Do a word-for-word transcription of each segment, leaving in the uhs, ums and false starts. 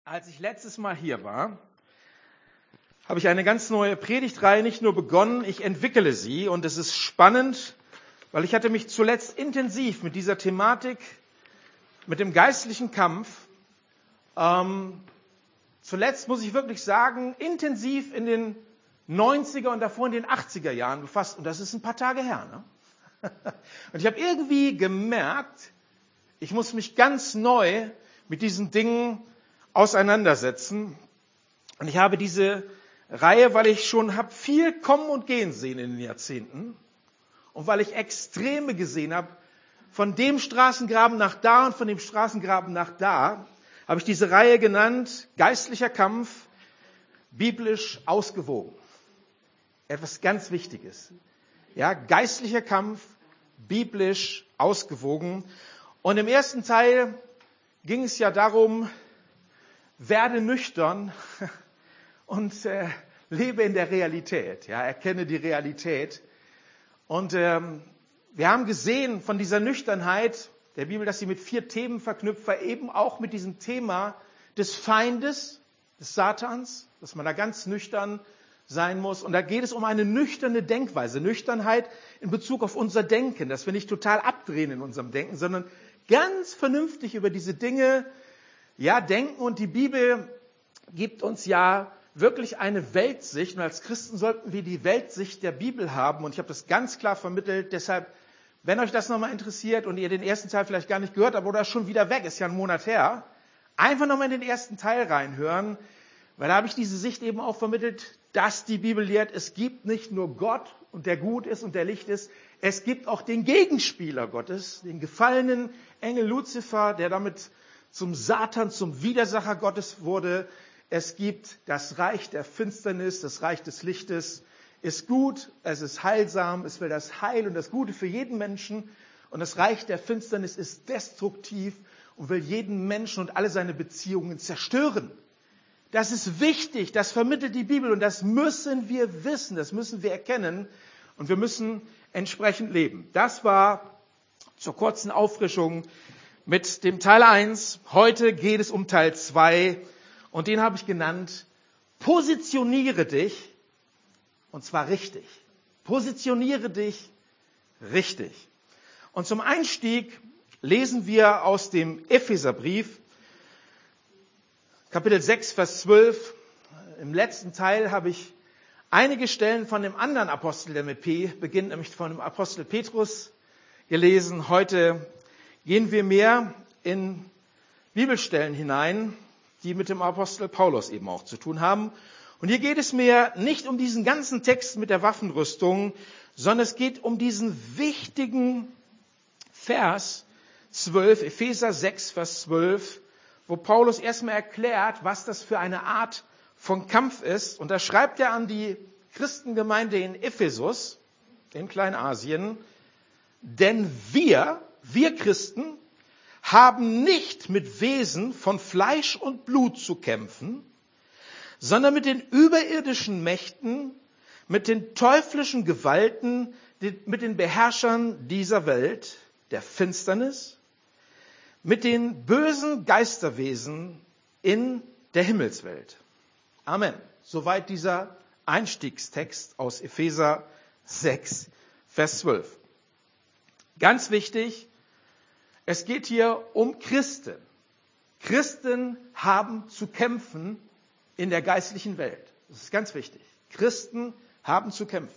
Als ich letztes Mal hier war, habe ich eine ganz neue Predigtreihe nicht nur begonnen, ich entwickle sie und es ist spannend, weil ich hatte mich zuletzt intensiv mit dieser Thematik, mit dem geistlichen Kampf, ähm, zuletzt muss ich wirklich sagen, intensiv in den neunziger und davor in den achtziger Jahren befasst und das ist ein paar Tage her. Ne? Und ich habe irgendwie gemerkt, ich muss mich ganz neu mit diesen Dingen auseinandersetzen. Und ich habe diese Reihe, weil ich schon habe viel kommen und gehen sehen in den Jahrzehnten und weil ich Extreme gesehen habe, von dem Straßengraben nach da und von dem Straßengraben nach da, habe ich diese Reihe genannt, geistlicher Kampf, biblisch ausgewogen. Etwas ganz Wichtiges. Ja, geistlicher Kampf, biblisch ausgewogen. Und im ersten Teil ging es ja darum, werde nüchtern und äh, lebe in der Realität. Ja, erkenne die Realität. Und ähm, wir haben gesehen von dieser Nüchternheit der Bibel, dass sie mit vier Themen verknüpft war, eben auch mit diesem Thema des Feindes, des Satans, dass man da ganz nüchtern sein muss. Und da geht es um eine nüchterne Denkweise. Nüchternheit in Bezug auf unser Denken, dass wir nicht total abdrehen in unserem Denken, sondern ganz vernünftig über diese Dinge ja, denken. Und die Bibel gibt uns ja wirklich eine Weltsicht. Und als Christen sollten wir die Weltsicht der Bibel haben. Und ich habe das ganz klar vermittelt. Deshalb, wenn euch das nochmal interessiert und ihr den ersten Teil vielleicht gar nicht gehört habt oder schon wieder weg, ist ja ein Monat her, einfach nochmal in den ersten Teil reinhören. Weil da habe ich diese Sicht eben auch vermittelt, dass die Bibel lehrt, es gibt nicht nur Gott und der gut ist und der Licht ist, es gibt auch den Gegenspieler Gottes, den gefallenen Engel Luzifer, der damit zum Satan, zum Widersacher Gottes wurde. Es gibt das Reich der Finsternis, das Reich des Lichtes, ist gut, es ist heilsam, es will das Heil und das Gute für jeden Menschen. Und das Reich der Finsternis ist destruktiv und will jeden Menschen und alle seine Beziehungen zerstören. Das ist wichtig, das vermittelt die Bibel und das müssen wir wissen, das müssen wir erkennen und wir müssen entsprechend leben. Das war zur kurzen Auffrischung mit dem Teil eins. Heute geht es um Teil zwei und den habe ich genannt, positioniere dich und zwar richtig. Positioniere dich richtig. Und zum Einstieg lesen wir aus dem Epheserbrief, Kapitel sechs, Vers zwölf. Im letzten Teil habe ich einige Stellen von dem anderen Apostel, der mit P beginnt, nämlich von dem Apostel Petrus gelesen. Heute gehen wir mehr in Bibelstellen hinein, die mit dem Apostel Paulus eben auch zu tun haben. Und hier geht es mir nicht um diesen ganzen Text mit der Waffenrüstung, sondern es geht um diesen wichtigen Vers zwölf, Epheser sechs, Vers zwölf, wo Paulus erstmal erklärt, was das für eine Art von Kampf ist. Und da schreibt er an die Christengemeinde in Ephesus, in Kleinasien, denn wir, wir Christen, haben nicht mit Wesen von Fleisch und Blut zu kämpfen, sondern mit den überirdischen Mächten, mit den teuflischen Gewalten, mit den Beherrschern dieser Welt, der Finsternis, mit den bösen Geisterwesen in der Himmelswelt. Amen. Soweit dieser Einstiegstext aus Epheser sechs, Vers zwölf. Ganz wichtig, es geht hier um Christen. Christen haben zu kämpfen in der geistlichen Welt. Das ist ganz wichtig. Christen haben zu kämpfen.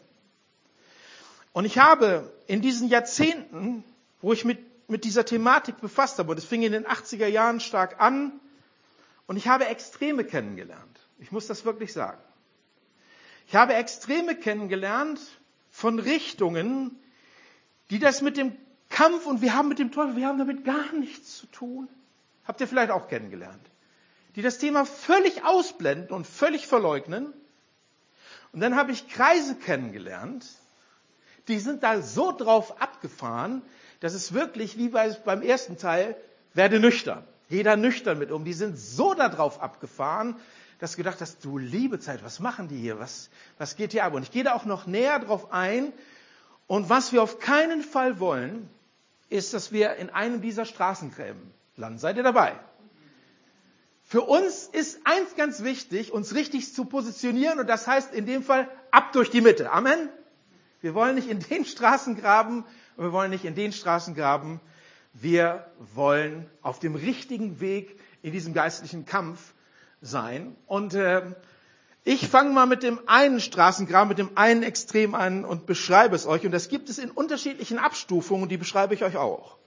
Und ich habe in diesen Jahrzehnten, wo ich mit mit dieser Thematik befasst habe. Und es fing in den achtziger Jahren stark an. Und ich habe Extreme kennengelernt. Ich muss das wirklich sagen. Ich habe Extreme kennengelernt von Richtungen, die das mit dem Kampf und wir haben mit dem Teufel, wir haben damit gar nichts zu tun. Habt ihr vielleicht auch kennengelernt. Die das Thema völlig ausblenden und völlig verleugnen. Und dann habe ich Kreise kennengelernt, die sind da so drauf abgefahren, das ist wirklich wie bei, beim ersten Teil, werde nüchtern. Jeder nüchtern mit um. Die sind so darauf abgefahren, dass du gedacht hast, du liebe Zeit, was machen die hier? Was, was geht hier ab? Und ich gehe da auch noch näher drauf ein. Und was wir auf keinen Fall wollen, ist, dass wir in einem dieser Straßengräben landen. Seid ihr dabei? Für uns ist eins ganz wichtig, uns richtig zu positionieren und das heißt in dem Fall ab durch die Mitte. Amen. Wir wollen nicht in den Straßengraben und wir wollen nicht in den Straßengraben. Wir wollen auf dem richtigen Weg in diesem geistlichen Kampf sein. Und äh, ich fange mal mit dem einen Straßengraben, mit dem einen Extrem an und beschreibe es euch. Und das gibt es in unterschiedlichen Abstufungen und die beschreibe ich euch auch.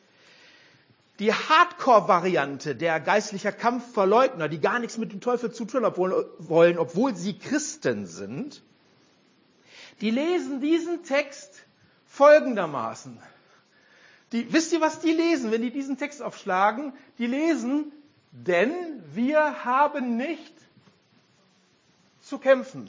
Die Hardcore-Variante der geistlicher Kampfverleugner, die gar nichts mit dem Teufel zu tun wollen, obwohl sie Christen sind, die lesen diesen Text folgendermaßen. Die, wisst ihr, was die lesen, wenn die diesen Text aufschlagen? Die lesen, denn wir haben nicht zu kämpfen.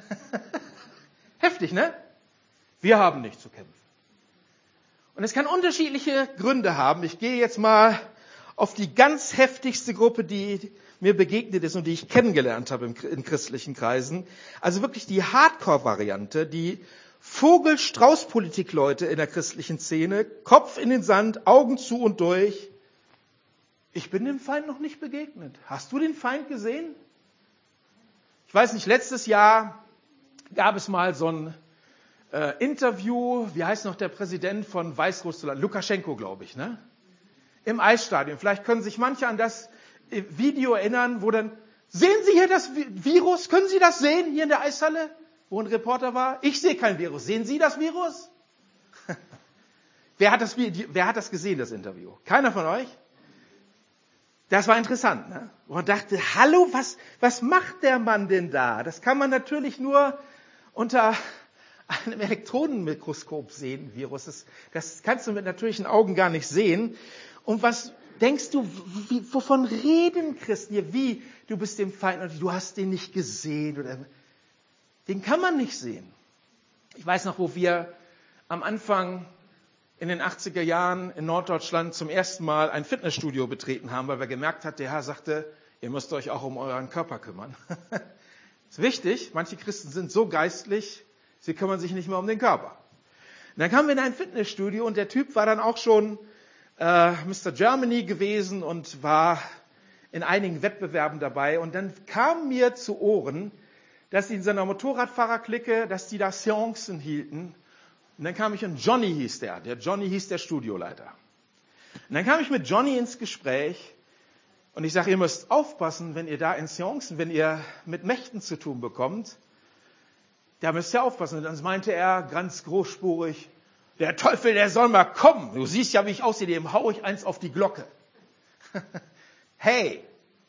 Heftig, ne? Wir haben nicht zu kämpfen. Und es kann unterschiedliche Gründe haben. Ich gehe jetzt mal auf die ganz heftigste Gruppe, die mir begegnet ist und die ich kennengelernt habe in christlichen Kreisen. Also wirklich die Hardcore-Variante, die Vogel-Strauß-Politik-Leute in der christlichen Szene, Kopf in den Sand, Augen zu und durch. Ich bin dem Feind noch nicht begegnet. Hast du den Feind gesehen? Ich weiß nicht, letztes Jahr gab es mal so ein äh, Interview, wie heißt noch der Präsident von Weißrussland? Lukaschenko, glaube ich, ne? Im Eisstadion. Vielleicht können sich manche an das Video erinnern, wo dann, sehen Sie hier das Virus? Können Sie das sehen hier in der Eishalle? Wo ein Reporter war? Ich sehe kein Virus. Sehen Sie das Virus? wer, hat das, wer hat das gesehen, das Interview? Keiner von euch? Das war interessant, ne? Und man dachte, hallo, was, was macht der Mann denn da? Das kann man natürlich nur unter einem Elektronenmikroskop sehen, Virus. Das, das kannst du mit natürlichen Augen gar nicht sehen. Und was denkst du, wie, wovon reden Christen hier? Wie, du bist dem Feind und du hast den nicht gesehen. Oder, den kann man nicht sehen. Ich weiß noch, wo wir am Anfang in den achtziger Jahren in Norddeutschland zum ersten Mal ein Fitnessstudio betreten haben, weil wir gemerkt haben, der Herr sagte, ihr müsst euch auch um euren Körper kümmern. Das ist wichtig. Manche Christen sind so geistlich, sie kümmern sich nicht mehr um den Körper. Und dann kamen wir in ein Fitnessstudio und der Typ war dann auch schon äh, Mister Germany gewesen und war in einigen Wettbewerben dabei. Und dann kam mir zu Ohren, dass sie in seiner Motorradfahrerklicke, dass die da Seancen hielten. Und dann kam ich, und Johnny hieß der, der Johnny hieß der Studioleiter. Und dann kam ich mit Johnny ins Gespräch und ich sage, ihr müsst aufpassen, wenn ihr da in Seancen, wenn ihr mit Mächten zu tun bekommt, da müsst ihr aufpassen. Und dann meinte er ganz großspurig, der Teufel, der soll mal kommen. Du siehst ja, wie ich aussehe, dem hau ich eins auf die Glocke. Hey,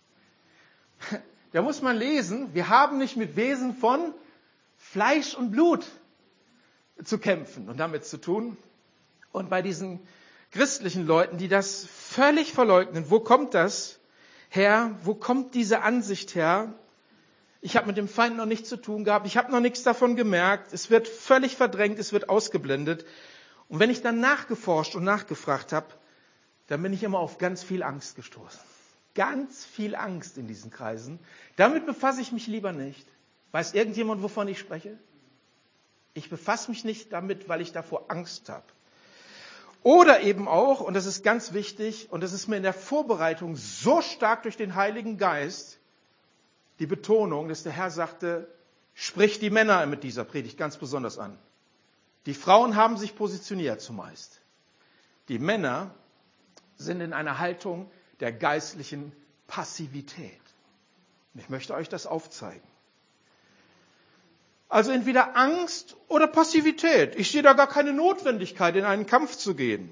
da muss man lesen, wir haben nicht mit Wesen von Fleisch und Blut zu kämpfen und damit zu tun. Und bei diesen christlichen Leuten, die das völlig verleugnen, wo kommt das her? Wo kommt diese Ansicht her? Ich habe mit dem Feind noch nichts zu tun gehabt, ich habe noch nichts davon gemerkt, es wird völlig verdrängt, es wird ausgeblendet. Und wenn ich dann nachgeforscht und nachgefragt habe, dann bin ich immer auf ganz viel Angst gestoßen. Ganz viel Angst in diesen Kreisen. Damit befasse ich mich lieber nicht. Weiß irgendjemand, wovon ich spreche? Ich befasse mich nicht damit, weil ich davor Angst habe. Oder eben auch, und das ist ganz wichtig, und das ist mir in der Vorbereitung so stark durch den Heiligen Geist, die Betonung, dass der Herr sagte, sprich die Männer mit dieser Predigt ganz besonders an. Die Frauen haben sich positioniert zumeist. Die Männer sind in einer Haltung der geistlichen Passivität. Und ich möchte euch das aufzeigen. Also entweder Angst oder Passivität. Ich sehe da gar keine Notwendigkeit, in einen Kampf zu gehen.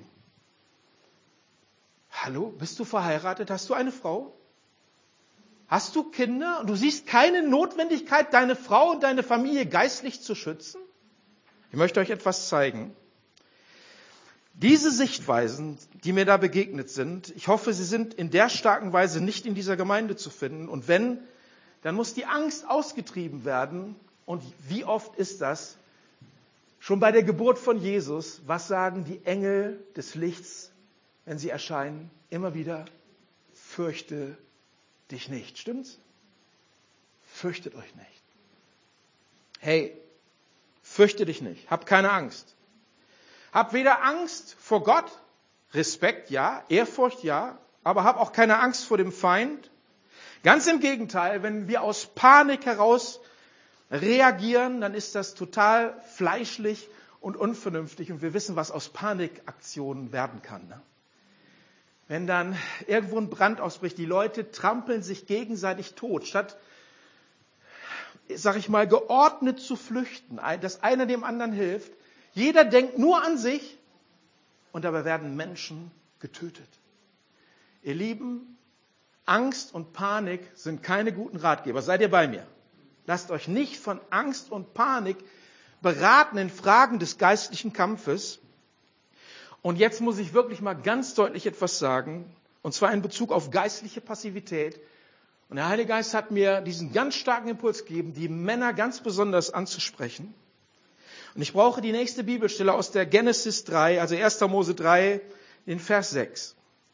Hallo, bist du verheiratet? Hast du eine Frau? Hast du Kinder? Und du siehst keine Notwendigkeit, deine Frau und deine Familie geistlich zu schützen? Ich möchte euch etwas zeigen. Diese Sichtweisen, die mir da begegnet sind, ich hoffe, sie sind in der starken Weise nicht in dieser Gemeinde zu finden. Und wenn, dann muss die Angst ausgetrieben werden. Und wie oft ist das? Schon bei der Geburt von Jesus, was sagen die Engel des Lichts, wenn sie erscheinen? Immer wieder, fürchte dich nicht. Stimmt's? Fürchtet euch nicht. Hey, fürchte dich nicht. Hab keine Angst. Hab weder Angst vor Gott, Respekt ja, Ehrfurcht ja, aber hab auch keine Angst vor dem Feind. Ganz im Gegenteil, wenn wir aus Panik heraus reagieren, dann ist das total fleischlich und unvernünftig. Und wir wissen, was aus Panikaktionen werden kann. Ne? Wenn dann irgendwo ein Brand ausbricht, die Leute trampeln sich gegenseitig tot, statt, sag ich mal, geordnet zu flüchten, dass einer dem anderen hilft. Jeder denkt nur an sich und dabei werden Menschen getötet. Ihr Lieben, Angst und Panik sind keine guten Ratgeber. Seid ihr bei mir? Lasst euch nicht von Angst und Panik beraten in Fragen des geistlichen Kampfes. Und jetzt muss ich wirklich mal ganz deutlich etwas sagen, und zwar in Bezug auf geistliche Passivität. Und der Heilige Geist hat mir diesen ganz starken Impuls gegeben, die Männer ganz besonders anzusprechen. Und ich brauche die nächste Bibelstelle aus der Genesis drei, also erster Mose drei, in Vers sechs.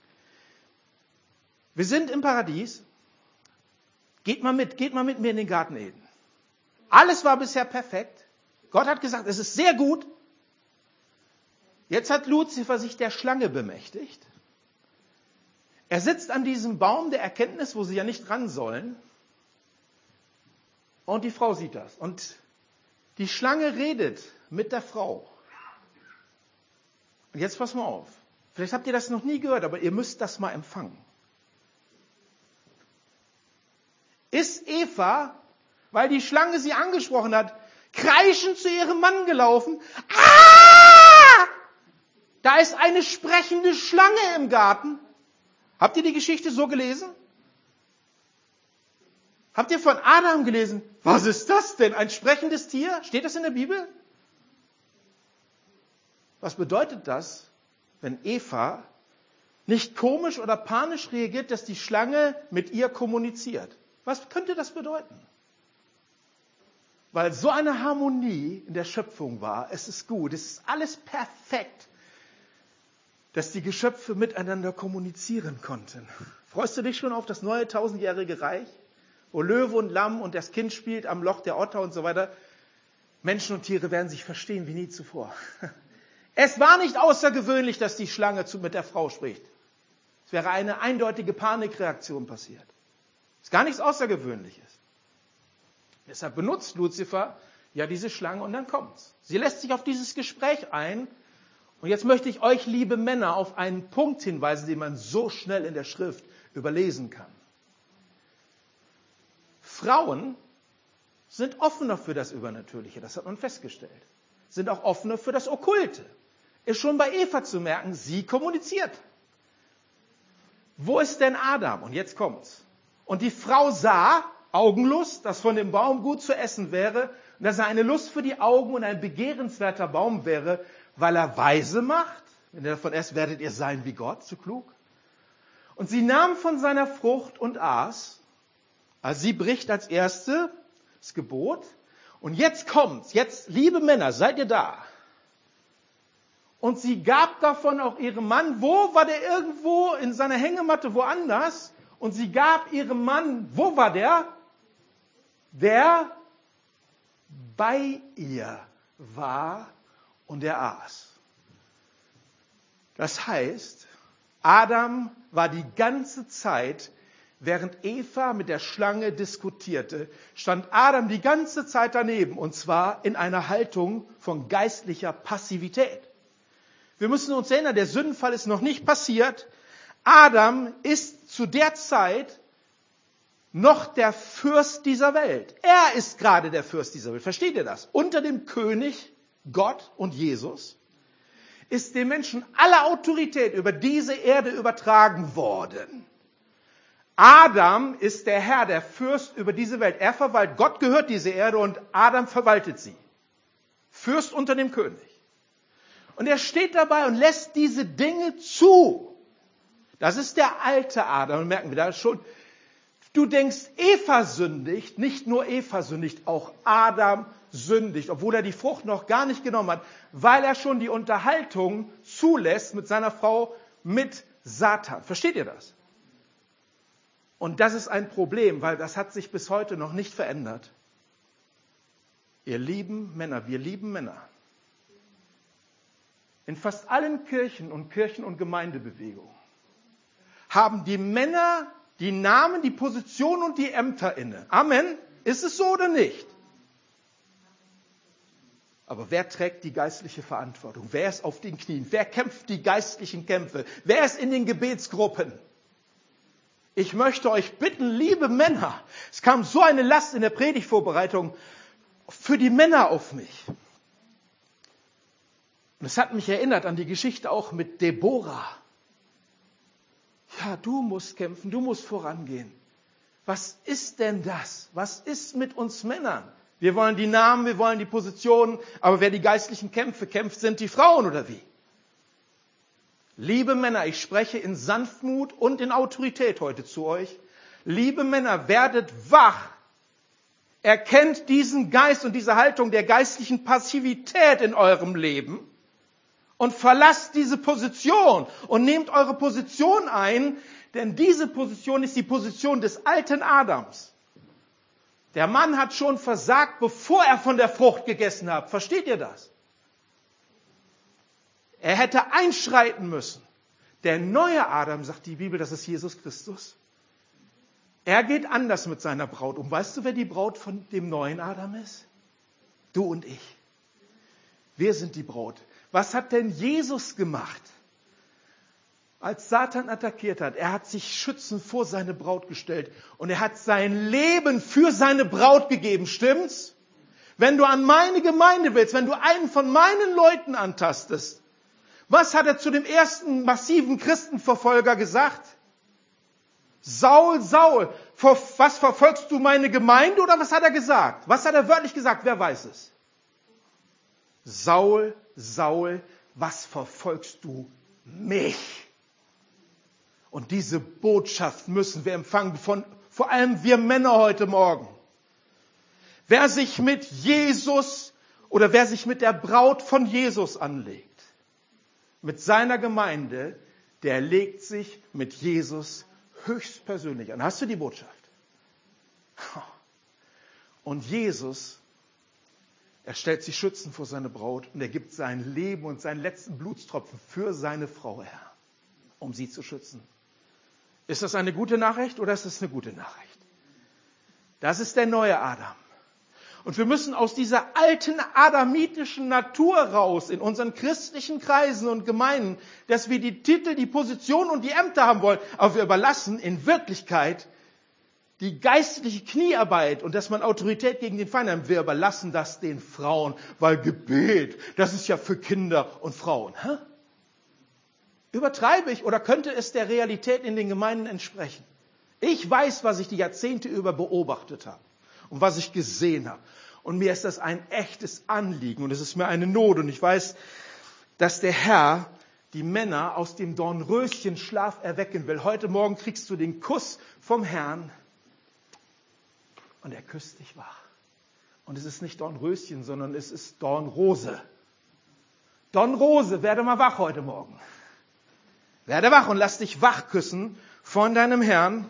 Wir sind im Paradies. Geht mal mit, geht mal mit mir in den Garten Eden. Alles war bisher perfekt. Gott hat gesagt, es ist sehr gut. Jetzt hat Luzifer sich der Schlange bemächtigt. Er sitzt an diesem Baum der Erkenntnis, wo sie ja nicht ran sollen. Und die Frau sieht das. Und die Schlange redet mit der Frau. Und jetzt pass mal auf. Vielleicht habt ihr das noch nie gehört, aber ihr müsst das mal empfangen. Ist Eva, weil die Schlange sie angesprochen hat, kreischend zu ihrem Mann gelaufen. Ah! Da ist eine sprechende Schlange im Garten. Habt ihr die Geschichte so gelesen? Habt ihr von Adam gelesen? Was ist das denn? Ein sprechendes Tier? Steht das in der Bibel? Was bedeutet das, wenn Eva nicht komisch oder panisch reagiert, dass die Schlange mit ihr kommuniziert? Was könnte das bedeuten? Weil so eine Harmonie in der Schöpfung war, es ist gut, es ist alles perfekt, dass die Geschöpfe miteinander kommunizieren konnten. Freust du dich schon auf das neue tausendjährige Reich, wo Löwe und Lamm und das Kind spielt am Loch der Otter und so weiter? Menschen und Tiere werden sich verstehen wie nie zuvor. Es war nicht außergewöhnlich, dass die Schlange mit der Frau spricht. Es wäre eine eindeutige Panikreaktion passiert. Es ist gar nichts Außergewöhnliches. Deshalb benutzt Luzifer ja diese Schlange und dann kommt's. Sie lässt sich auf dieses Gespräch ein. Und jetzt möchte ich euch, liebe Männer, auf einen Punkt hinweisen, den man so schnell in der Schrift überlesen kann. Frauen sind offener für das Übernatürliche, das hat man festgestellt. Sind auch offener für das Okkulte. Ist schon bei Eva zu merken, sie kommuniziert. Wo ist denn Adam? Und jetzt kommt's. Und die Frau sah, Augenlust, dass von dem Baum gut zu essen wäre, und dass er eine Lust für die Augen und ein begehrenswerter Baum wäre, weil er weise macht. Wenn ihr davon esst, werdet ihr sein wie Gott, zu klug. Und sie nahm von seiner Frucht und aß. Also sie bricht als Erste das Gebot. Und jetzt kommt's. Jetzt, liebe Männer, seid ihr da? Und sie gab davon auch ihrem Mann. Wo war der? Irgendwo in seiner Hängematte woanders. Und sie gab ihrem Mann, wo war der? Der bei ihr war und er aß. Das heißt, Adam war die ganze Zeit, während Eva mit der Schlange diskutierte, stand Adam die ganze Zeit daneben, und zwar in einer Haltung von geistlicher Passivität. Wir müssen uns erinnern, der Sündenfall ist noch nicht passiert. Adam ist zu der Zeit noch der Fürst dieser Welt. Er ist gerade der Fürst dieser Welt. Versteht ihr das? Unter dem König, Gott und Jesus, ist dem Menschen alle Autorität über diese Erde übertragen worden. Adam ist der Herr, der Fürst über diese Welt. Er verwaltet, Gott gehört diese Erde und Adam verwaltet sie. Fürst unter dem König. Und er steht dabei und lässt diese Dinge zu. Das ist der alte Adam. Und merken wir da schon, du denkst, Eva sündigt, nicht nur Eva sündigt, auch Adam sündigt, obwohl er die Frucht noch gar nicht genommen hat, weil er schon die Unterhaltung zulässt mit seiner Frau, mit Satan. Versteht ihr das? Und das ist ein Problem, weil das hat sich bis heute noch nicht verändert. Ihr lieben Männer, wir lieben Männer. In fast allen Kirchen und Kirchen- und Gemeindebewegungen haben die Männer die Namen, die Position und die Ämter inne. Amen. Ist es so oder nicht? Aber wer trägt die geistliche Verantwortung? Wer ist auf den Knien? Wer kämpft die geistlichen Kämpfe? Wer ist in den Gebetsgruppen? Ich möchte euch bitten, liebe Männer, es kam so eine Last in der Predigtvorbereitung für die Männer auf mich. Und es hat mich erinnert an die Geschichte auch mit Deborah. Ja, du musst kämpfen, du musst vorangehen. Was ist denn das? Was ist mit uns Männern? Wir wollen die Namen, wir wollen die Positionen, aber wer die geistlichen Kämpfe kämpft, sind die Frauen oder wie? Liebe Männer, ich spreche in Sanftmut und in Autorität heute zu euch. Liebe Männer, werdet wach. Erkennt diesen Geist und diese Haltung der geistlichen Passivität in eurem Leben und verlasst diese Position und nehmt eure Position ein, denn diese Position ist die Position des alten Adams. Der Mann hat schon versagt, bevor er von der Frucht gegessen hat. Versteht ihr das? Er hätte einschreiten müssen. Der neue Adam, sagt die Bibel, das ist Jesus Christus. Er geht anders mit seiner Braut um. Weißt du, wer die Braut von dem neuen Adam ist? Du und ich. Wir sind die Braut. Was hat denn Jesus gemacht, als Satan attackiert hat? Er hat sich schützend vor seine Braut gestellt und er hat sein Leben für seine Braut gegeben. Stimmt's? Wenn du an meine Gemeinde willst, wenn du einen von meinen Leuten antastest, was hat er zu dem ersten massiven Christenverfolger gesagt? Saul, Saul, was verfolgst du meine Gemeinde oder was hat er gesagt? Was hat er wörtlich gesagt? Wer weiß es? Saul, Saul, was verfolgst du mich? Und diese Botschaft müssen wir empfangen, von, vor allem wir Männer heute Morgen. Wer sich mit Jesus oder wer sich mit der Braut von Jesus anlegt, mit seiner Gemeinde, der legt sich mit Jesus höchstpersönlich an. Hast du die Botschaft? Und Jesus, er stellt sich schützend vor seine Braut und er gibt sein Leben und seinen letzten Blutstropfen für seine Frau her, um sie zu schützen. Ist das eine gute Nachricht oder ist das eine gute Nachricht? Das ist der neue Adam. Und wir müssen aus dieser alten adamitischen Natur raus in unseren christlichen Kreisen und Gemeinden, dass wir die Titel, die Position und die Ämter haben wollen, aber wir überlassen in Wirklichkeit die geistliche Kniearbeit und dass man Autorität gegen den Feind hat. Wir überlassen das den Frauen, weil Gebet, das ist ja für Kinder und Frauen. Hä? Übertreibe ich oder könnte es der Realität in den Gemeinden entsprechen? Ich weiß, was ich die Jahrzehnte über beobachtet habe und was ich gesehen habe. Und mir ist das ein echtes Anliegen und es ist mir eine Not. Und ich weiß, dass der Herr die Männer aus dem Dornröschenschlaf erwecken will. Heute Morgen kriegst du den Kuss vom Herrn und er küsst dich wach. Und es ist nicht Dornröschen, sondern es ist Dornrose. Dornrose, werde mal wach heute Morgen. Werde wach und lass dich wach küssen von deinem Herrn.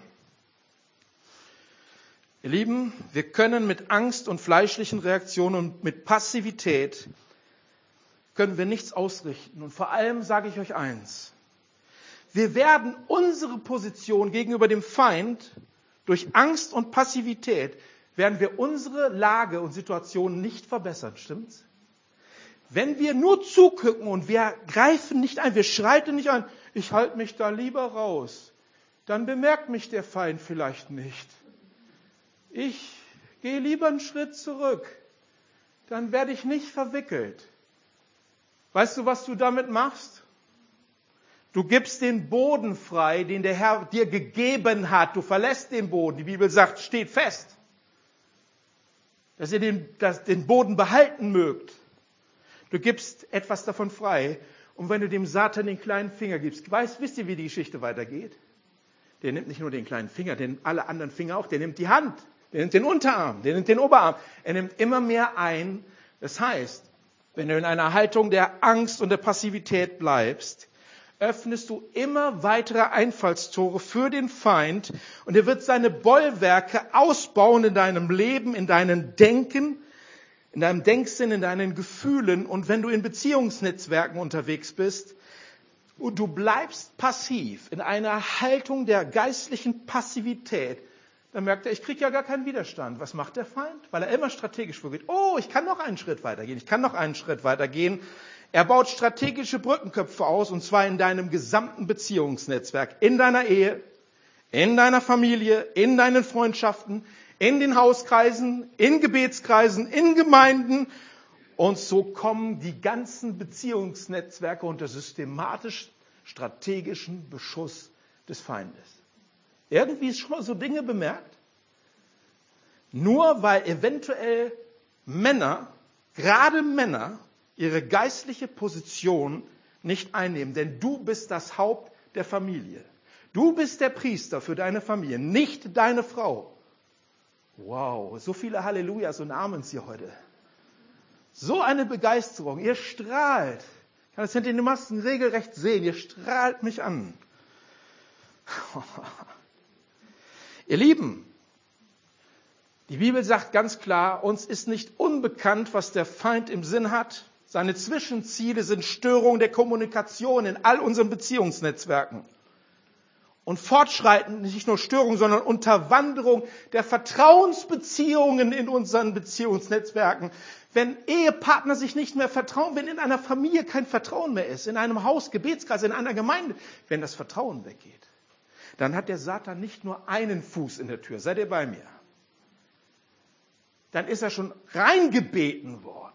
Ihr Lieben, wir können mit Angst und fleischlichen Reaktionen und mit Passivität können wir nichts ausrichten. Und vor allem sage ich euch eins. Wir werden unsere Position gegenüber dem Feind durch Angst und Passivität werden wir unsere Lage und Situation nicht verbessern. Stimmt's? Wenn wir nur zugucken und wir greifen nicht ein, wir schreiten nicht ein, ich halte mich da lieber raus, dann bemerkt mich der Feind vielleicht nicht. Ich gehe lieber einen Schritt zurück, dann werde ich nicht verwickelt. Weißt du, was du damit machst? Du gibst den Boden frei, den der Herr dir gegeben hat. Du verlässt den Boden. Die Bibel sagt, steht fest, dass ihr den, dass den Boden behalten mögt. Du gibst etwas davon frei. Und wenn du dem Satan den kleinen Finger gibst, weißt, wisst ihr, wie die Geschichte weitergeht? Der nimmt nicht nur den kleinen Finger, der nimmt alle anderen Finger auch. Der nimmt die Hand, der nimmt den Unterarm, der nimmt den Oberarm. Er nimmt immer mehr ein. Das heißt, wenn du in einer Haltung der Angst und der Passivität bleibst, öffnest du immer weitere Einfallstore für den Feind und er wird seine Bollwerke ausbauen in deinem Leben, in deinem Denken, in deinem Denksinn, in deinen Gefühlen. Und wenn du in Beziehungsnetzwerken unterwegs bist und du bleibst passiv in einer Haltung der geistlichen Passivität, dann merkt er, ich kriege ja gar keinen Widerstand. Was macht der Feind? Weil er immer strategisch vorgeht. Oh, ich kann noch einen Schritt weitergehen. Ich kann noch einen Schritt weitergehen. Er baut strategische Brückenköpfe aus, und zwar in deinem gesamten Beziehungsnetzwerk, in deiner Ehe, in deiner Familie, in deinen Freundschaften, in den Hauskreisen, in Gebetskreisen, in Gemeinden. Und so kommen die ganzen Beziehungsnetzwerke unter systematisch strategischen Beschuss des Feindes. Irgendwie schon mal so Dinge bemerkt? Nur weil eventuell Männer, gerade Männer, ihre geistliche Position nicht einnehmen. Denn du bist das Haupt der Familie. Du bist der Priester für deine Familie, nicht deine Frau. Wow, so viele Hallelujahs und Amens hier heute. So eine Begeisterung. Ihr strahlt. Ich kann das hinter den Masken regelrecht sehen. Ihr strahlt mich an. Ihr Lieben, die Bibel sagt ganz klar, uns ist nicht unbekannt, was der Feind im Sinn hat. Seine Zwischenziele sind Störung der Kommunikation in all unseren Beziehungsnetzwerken. Und fortschreitend nicht nur Störung, sondern Unterwanderung der Vertrauensbeziehungen in unseren Beziehungsnetzwerken. Wenn Ehepartner sich nicht mehr vertrauen, wenn in einer Familie kein Vertrauen mehr ist, in einem Haus, Gebetskreis, in einer Gemeinde, wenn das Vertrauen weggeht, dann hat der Satan nicht nur einen Fuß in der Tür. Seid ihr bei mir? Dann ist er schon reingebeten worden.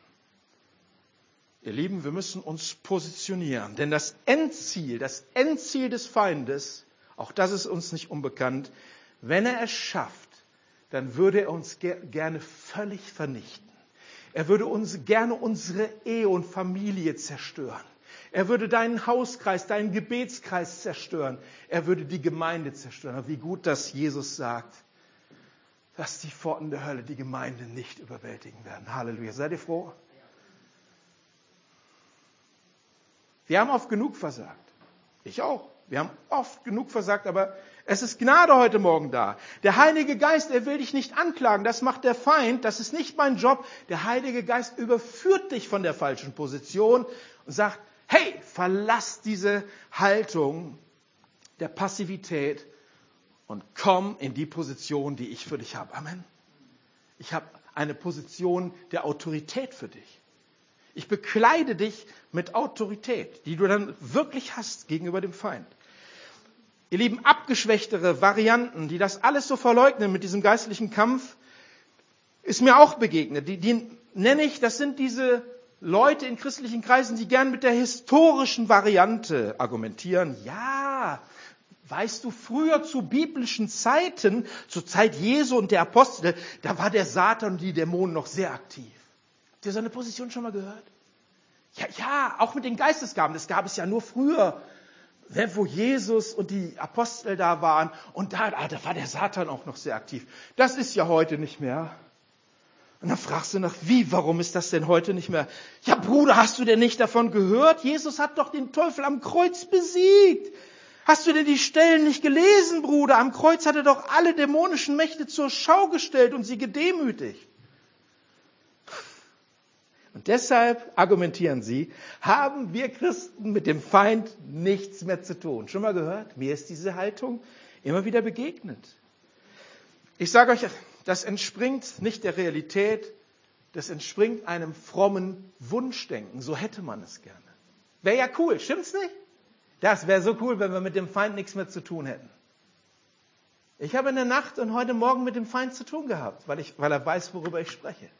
Ihr Lieben, wir müssen uns positionieren, denn das Endziel, das Endziel des Feindes, auch das ist uns nicht unbekannt, wenn er es schafft, dann würde er uns ger- gerne völlig vernichten. Er würde uns gerne unsere Ehe und Familie zerstören. Er würde deinen Hauskreis, deinen Gebetskreis zerstören. Er würde die Gemeinde zerstören. Aber wie gut, dass Jesus sagt, dass die Pforten der Hölle die Gemeinde nicht überwältigen werden. Halleluja. Seid ihr froh? Wir haben oft genug versagt. Ich auch. Wir haben oft genug versagt, aber es ist Gnade heute Morgen da. Der Heilige Geist, er will dich nicht anklagen. Das macht der Feind. Das ist nicht mein Job. Der Heilige Geist überführt dich von der falschen Position und sagt, hey, verlass diese Haltung der Passivität und komm in die Position, die ich für dich habe. Amen. Ich habe eine Position der Autorität für dich. Ich bekleide dich mit Autorität, die du dann wirklich hast gegenüber dem Feind. Ihr Lieben, abgeschwächtere Varianten, die das alles so verleugnen mit diesem geistlichen Kampf, ist mir auch begegnet. Die, die nenne ich, das sind diese Leute in christlichen Kreisen, die gern mit der historischen Variante argumentieren. Ja, weißt du, früher zu biblischen Zeiten, zur Zeit Jesu und der Apostel, da war der Satan und die Dämonen noch sehr aktiv. Habt ihr so eine Position schon mal gehört? Ja, ja, auch mit den Geistesgaben, das gab es ja nur früher, wo Jesus und die Apostel da waren. Und da, ah, da war der Satan auch noch sehr aktiv. Das ist ja heute nicht mehr. Und dann fragst du nach, wie, warum ist das denn heute nicht mehr? Ja, Bruder, hast du denn nicht davon gehört? Jesus hat doch den Teufel am Kreuz besiegt. Hast du denn die Stellen nicht gelesen, Bruder? Am Kreuz hat er doch alle dämonischen Mächte zur Schau gestellt und sie gedemütigt. Und deshalb argumentieren sie, haben wir Christen mit dem Feind nichts mehr zu tun. Schon mal gehört? Mir ist diese Haltung immer wieder begegnet. Ich sage euch, das entspringt nicht der Realität, das entspringt einem frommen Wunschdenken. So hätte man es gerne. Wäre ja cool, stimmt's nicht? Das wäre so cool, wenn wir mit dem Feind nichts mehr zu tun hätten. Ich habe in der Nacht und heute Morgen mit dem Feind zu tun gehabt, weil, ich, weil er weiß, worüber ich spreche.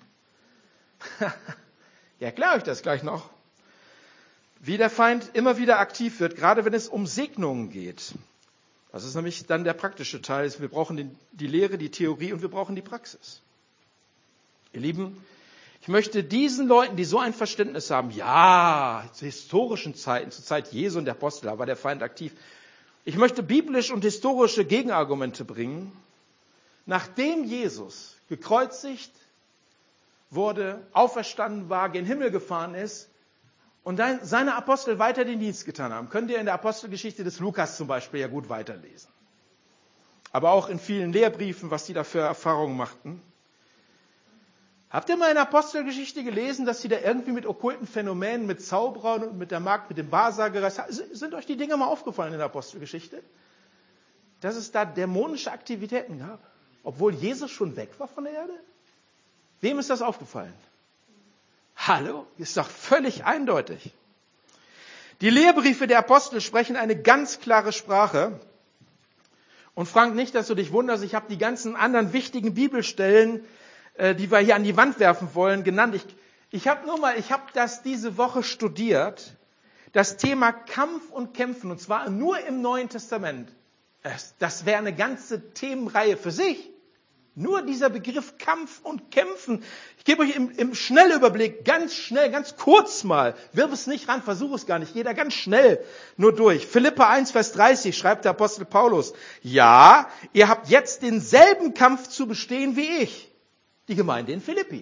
Ja, erkläre euch das gleich noch. Wie der Feind immer wieder aktiv wird, gerade wenn es um Segnungen geht. Das ist nämlich dann der praktische Teil. Wir brauchen den, die Lehre, die Theorie und wir brauchen die Praxis. Ihr Lieben, ich möchte diesen Leuten, die so ein Verständnis haben, ja, zu historischen Zeiten, zur Zeit Jesu und der Apostel, da war der Feind aktiv. Ich möchte biblisch und historische Gegenargumente bringen. Nachdem Jesus gekreuzigt wurde, auferstanden war, gen Himmel gefahren ist und seine Apostel weiter den Dienst getan haben. Könnt ihr in der Apostelgeschichte des Lukas zum Beispiel ja gut weiterlesen. Aber auch in vielen Lehrbriefen, was die da für Erfahrungen machten. Habt ihr mal in der Apostelgeschichte gelesen, dass sie da irgendwie mit okkulten Phänomenen, mit Zauberern und mit der Magd, mit dem Wahrsager, sind euch die Dinge mal aufgefallen in der Apostelgeschichte? Dass es da dämonische Aktivitäten gab, obwohl Jesus schon weg war von der Erde? Wem ist das aufgefallen? Hallo? Ist doch völlig eindeutig. Die Lehrbriefe der Apostel sprechen eine ganz klare Sprache. Und Frank, nicht, dass du dich wunderst, ich habe die ganzen anderen wichtigen Bibelstellen, die wir hier an die Wand werfen wollen, genannt. Ich, ich habe nur mal, ich habe das diese Woche studiert, das Thema Kampf und Kämpfen, und zwar nur im Neuen Testament. Das wäre eine ganze Themenreihe für sich. Nur dieser Begriff Kampf und Kämpfen. Ich gebe euch im, im Schnellüberblick ganz schnell, ganz kurz mal, wirf es nicht ran, versuche es gar nicht, jeder ganz schnell nur durch. Philipper eins, Vers dreißig schreibt der Apostel Paulus, ja, ihr habt jetzt denselben Kampf zu bestehen wie ich. Die Gemeinde in Philippi.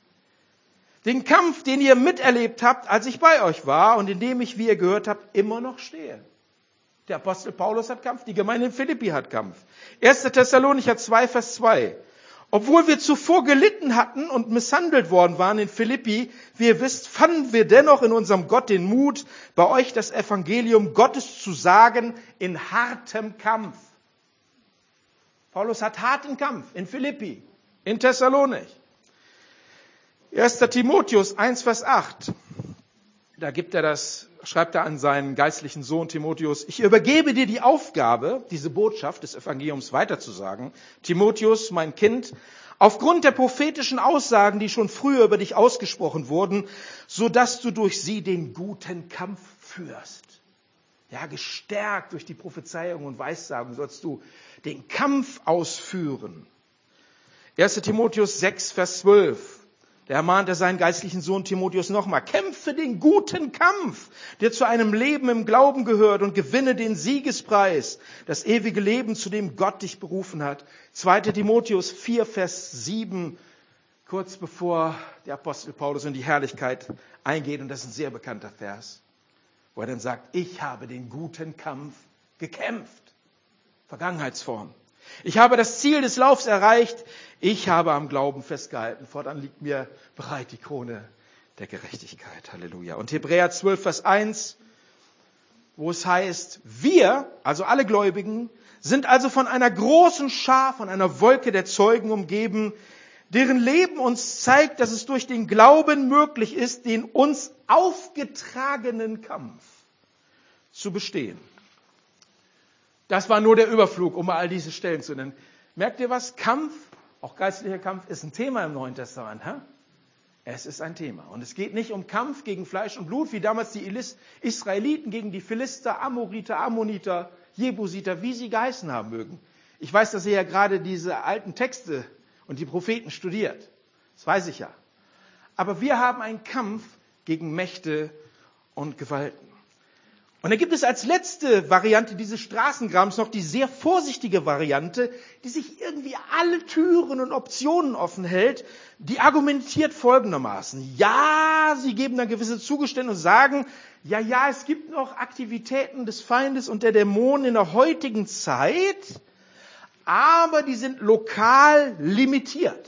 Den Kampf, den ihr miterlebt habt, als ich bei euch war und in dem ich, wie ihr gehört habt, immer noch stehe. Der Apostel Paulus hat Kampf, die Gemeinde in Philippi hat Kampf. erster Thessalonicher zwei, Vers zwei. Obwohl wir zuvor gelitten hatten und misshandelt worden waren in Philippi, wie ihr wisst, fanden wir dennoch in unserem Gott den Mut, bei euch das Evangelium Gottes zu sagen, in hartem Kampf. Paulus hat harten Kampf in Philippi. In Thessalonik. erster Timotheus eins, Vers acht. Da gibt er das, schreibt er an seinen geistlichen Sohn Timotheus, ich übergebe dir die Aufgabe, diese Botschaft des Evangeliums weiterzusagen. Timotheus, mein Kind, aufgrund der prophetischen Aussagen, die schon früher über dich ausgesprochen wurden, so dass du durch sie den guten Kampf führst. Ja, gestärkt durch die Prophezeiung und Weissagen sollst du den Kampf ausführen. erster Timotheus sechs, Vers zwölf. Da ermahnt er seinen geistlichen Sohn Timotheus nochmal. Kämpfe den guten Kampf, der zu einem Leben im Glauben gehört und gewinne den Siegespreis, das ewige Leben, zu dem Gott dich berufen hat. zweiter Timotheus vier, Vers sieben, kurz bevor der Apostel Paulus in die Herrlichkeit eingeht. Und das ist ein sehr bekannter Vers, wo er dann sagt, ich habe den guten Kampf gekämpft. Vergangenheitsform. Ich habe das Ziel des Laufs erreicht. Ich habe am Glauben festgehalten. Fortan liegt mir bereit die Krone der Gerechtigkeit. Halleluja. Und Hebräer zwölf, Vers eins, wo es heißt, wir, also alle Gläubigen, sind also von einer großen Schar, von einer Wolke der Zeugen umgeben, deren Leben uns zeigt, dass es durch den Glauben möglich ist, den uns aufgetragenen Kampf zu bestehen. Das war nur der Überflug, um mal all diese Stellen zu nennen. Merkt ihr was? Kampf, auch geistlicher Kampf, ist ein Thema im Neuen Testament. Hä? Es ist ein Thema. Und es geht nicht um Kampf gegen Fleisch und Blut, wie damals die Israeliten gegen die Philister, Amoriter, Ammoniter, Jebusiter, wie sie geheißen haben mögen. Ich weiß, dass ihr ja gerade diese alten Texte und die Propheten studiert. Das weiß ich ja. Aber wir haben einen Kampf gegen Mächte und Gewalten. Und dann gibt es als letzte Variante dieses Straßengrabens noch die sehr vorsichtige Variante, die sich irgendwie alle Türen und Optionen offen hält. Die argumentiert folgendermaßen. Ja, sie geben dann gewisse Zugeständnisse und sagen, ja, ja, es gibt noch Aktivitäten des Feindes und der Dämonen in der heutigen Zeit, aber die sind lokal limitiert.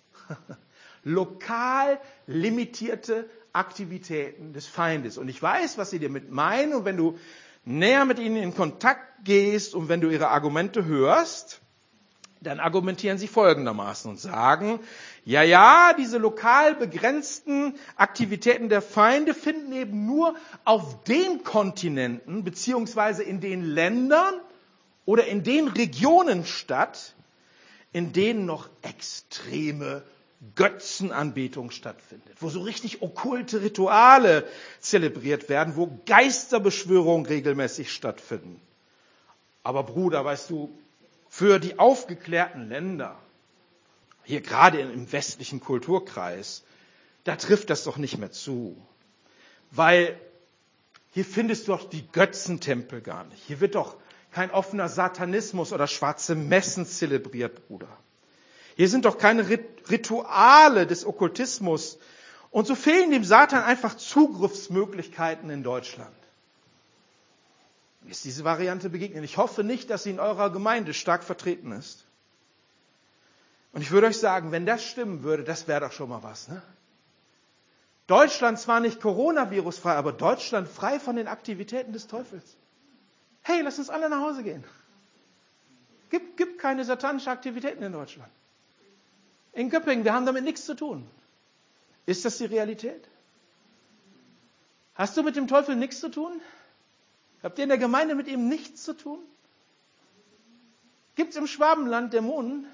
Lokal limitierte Aktivitäten des Feindes. Und ich weiß, was sie damit meinen. Und wenn du näher mit ihnen in Kontakt gehst und wenn du ihre Argumente hörst, dann argumentieren sie folgendermaßen und sagen, ja, ja, diese lokal begrenzten Aktivitäten der Feinde finden eben nur auf den Kontinenten beziehungsweise in den Ländern oder in den Regionen statt, in denen noch extreme Götzenanbetung stattfindet, wo so richtig okkulte Rituale zelebriert werden, wo Geisterbeschwörungen regelmäßig stattfinden. Aber Bruder, weißt du, für die aufgeklärten Länder, hier gerade im westlichen Kulturkreis, da trifft das doch nicht mehr zu. Weil hier findest du doch die Götzentempel gar nicht. Hier wird doch kein offener Satanismus oder schwarze Messen zelebriert, Bruder. Hier sind doch keine Rituale des Okkultismus. Und so fehlen dem Satan einfach Zugriffsmöglichkeiten in Deutschland. Mir ist diese Variante begegnet. Ich hoffe nicht, dass sie in eurer Gemeinde stark vertreten ist. Und ich würde euch sagen, wenn das stimmen würde, das wäre doch schon mal was, ne? Deutschland zwar nicht Coronavirus-frei, aber Deutschland frei von den Aktivitäten des Teufels. Hey, lass uns alle nach Hause gehen. Gibt, gibt keine satanischen Aktivitäten in Deutschland. In Göppingen, wir haben damit nichts zu tun. Ist das die Realität? Hast du mit dem Teufel nichts zu tun? Habt ihr in der Gemeinde mit ihm nichts zu tun? Gibt es im Schwabenland Dämonen?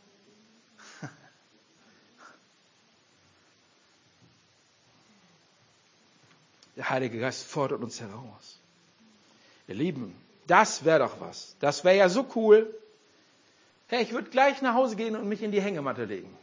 Der Heilige Geist fordert uns heraus. Ihr Lieben, das wäre doch was. Das wäre ja so cool. Hey, ich würde gleich nach Hause gehen und mich in die Hängematte legen.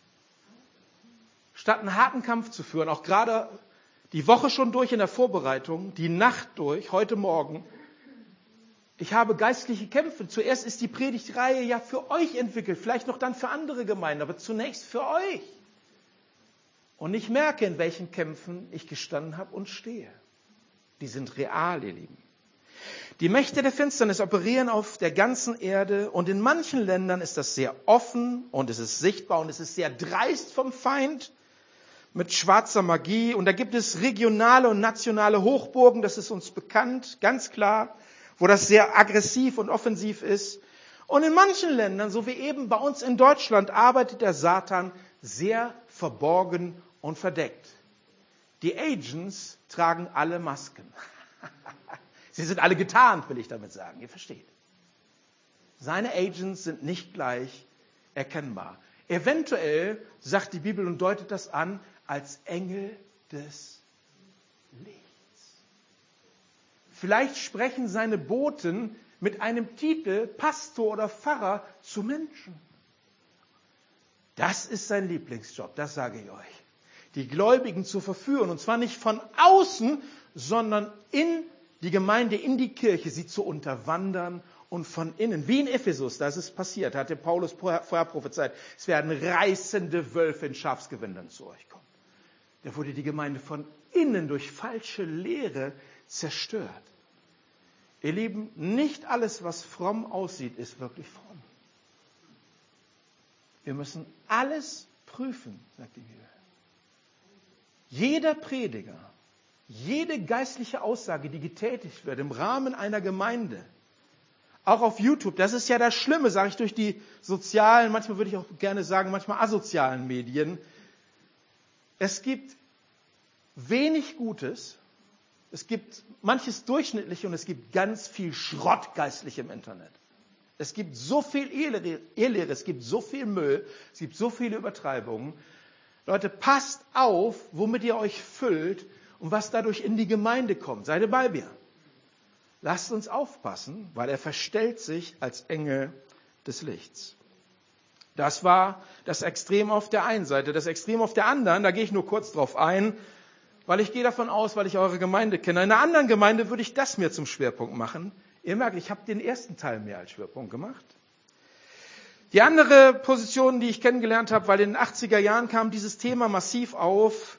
Statt einen harten Kampf zu führen, auch gerade die Woche schon durch in der Vorbereitung, die Nacht durch, heute Morgen. Ich habe geistliche Kämpfe. Zuerst ist die Predigtreihe ja für euch entwickelt, vielleicht noch dann für andere Gemeinden, aber zunächst für euch. Und ich merke, in welchen Kämpfen ich gestanden habe und stehe. Die sind real, ihr Lieben. Die Mächte der Finsternis operieren auf der ganzen Erde und in manchen Ländern ist das sehr offen und es ist sichtbar und es ist sehr dreist vom Feind mit schwarzer Magie. Und da gibt es regionale und nationale Hochburgen, das ist uns bekannt, ganz klar, wo das sehr aggressiv und offensiv ist. Und in manchen Ländern, so wie eben bei uns in Deutschland, arbeitet der Satan sehr verborgen und verdeckt. Die Agents tragen alle Masken. Sie sind alle getarnt, will ich damit sagen. Ihr versteht. Seine Agents sind nicht gleich erkennbar. Eventuell sagt die Bibel und deutet das an als Engel des Lichts. Vielleicht sprechen seine Boten mit einem Titel Pastor oder Pfarrer zu Menschen. Das ist sein Lieblingsjob, das sage ich euch. Die Gläubigen zu verführen, und zwar nicht von außen, sondern in die Gemeinde, in die Kirche, sie zu unterwandern und von innen. Wie in Ephesus, da ist es passiert, hatte Paulus vorher prophezeit, es werden reißende Wölfe in Schafsgewändern zu euch kommen. Da wurde die Gemeinde von innen durch falsche Lehre zerstört. Ihr Lieben, nicht alles, was fromm aussieht, ist wirklich fromm. Wir müssen alles prüfen, sagt die Bibel. Jeder Prediger, jede geistliche Aussage, die getätigt wird im Rahmen einer Gemeinde, auch auf YouTube, das ist ja das Schlimme, sage ich, durch die sozialen, manchmal würde ich auch gerne sagen, manchmal asozialen Medien. Es gibt wenig Gutes, es gibt manches durchschnittlich und es gibt ganz viel Schrott geistlich im Internet. Es gibt so viel Irrlehre, es gibt so viel Müll, es gibt so viele Übertreibungen. Leute, passt auf, womit ihr euch füllt und was dadurch in die Gemeinde kommt. Seid ihr bei mir? Lasst uns aufpassen, weil er verstellt sich als Engel des Lichts. Das war das Extrem auf der einen Seite. Das Extrem auf der anderen, da gehe ich nur kurz drauf ein, weil ich gehe davon aus, weil ich eure Gemeinde kenne. In einer anderen Gemeinde würde ich das mir zum Schwerpunkt machen. Ihr merkt, ich habe den ersten Teil mehr als Schwerpunkt gemacht. Die andere Position, die ich kennengelernt habe, weil in den achtziger Jahren kam dieses Thema massiv auf,